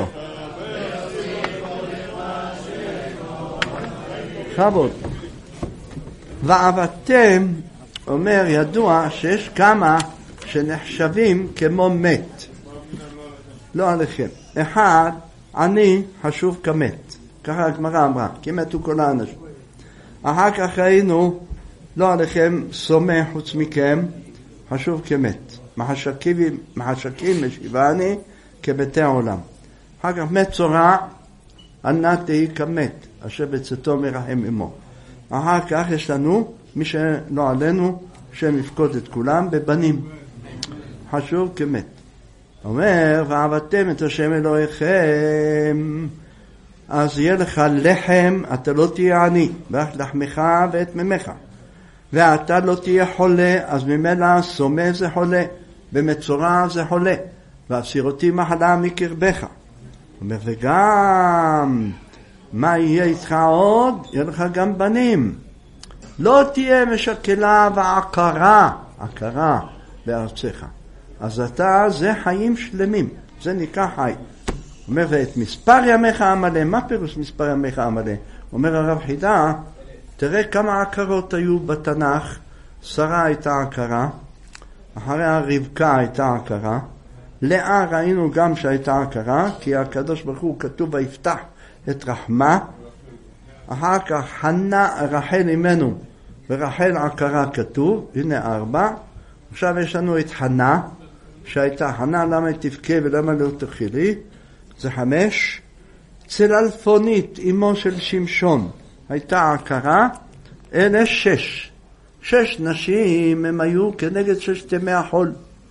כבוד. ועבדתם, אומר, ידוע שיש כמה שנחשבים כמו מת. לא עליכם. אחד, אני חשוב כמת. ככה הגמרא אמרה, כי מתו כל האנשים. אחר כך ראינו, לא עליכם, סומא חוץ מכם, חשוב כמת. מחשקים, מחשקים משיבני כמתי העולם. אחר כך מת צורע, ענה תהי כמת, אשר בצאתו מרחם עמו. אחר כך יש לנו, מי שלא עלינו, שם יפקוד את כולם בבנים. חשוב כמת. אומר, ועבדתם את השם אלוהיכם, אז יהיה לך לחם, אתה לא תהיה עני, ואך לחמך ואת ממך. ואתה לא תהיה חולה, אז ממילא סומא זה חולה, במצורע זה חולה, והסירותי מחלה מקרבך. אומר, וגם, מה יהיה איתך עוד? יהיה לך גם בנים. לא תהיה משקלה ועקרה, עקרה בארצך. אז אתה, זה חיים שלמים, זה נקרא חי. אומר, ואת מספר ימיך המלא, מה פירוש מספר ימיך המלא? אומר הרב חידה, תראה כמה עקרות היו בתנ"ך. שרה הייתה עקרה, אחריה רבקה הייתה עקרה, לאה ראינו גם שהייתה עקרה, כי הקדוש ברוך הוא כתוב ויפתח את רחמה. אחר כך חנה, רחל אמנו, ורחל עקרה כתוב, הנה ארבע. עכשיו יש לנו את חנה, שהייתה חנה, למה תבכה ולמה לא תאכלי? זה חמש. צללפונית, אמו של שמשון, הייתה עקרה, אלה שש. שש נשים הם היו כנגד ששת ימי החול.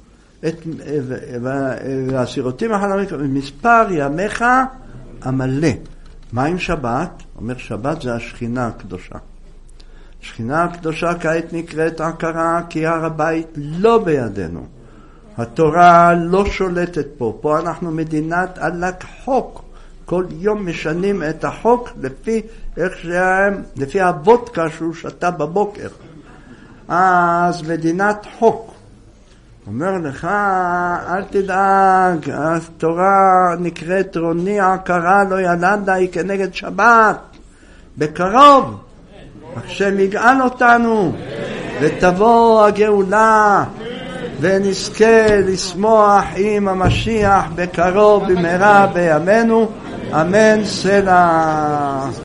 והסירותים החלמית, מספר ימיך המלא. מה עם שבת? אומר, שבת זה השכינה הקדושה. השכינה הקדושה כעת נקראת עקרה, כי הר הבית לא בידינו. התורה לא שולטת פה. פה אנחנו מדינת עלק חוק. כל יום משנים את החוק לפי איך שהם, לפי הוודקה שהוא שתה בבוקר. אז מדינת חוק. אומר לך, אל תדאג, התורה נקראת רוני עקרה לא ילדה, היא כנגד שבת. בקרוב, השם יגאל אותנו, ותבוא הגאולה, ונזכה לשמוח עם המשיח בקרוב במהרה בימינו. אמן סלע.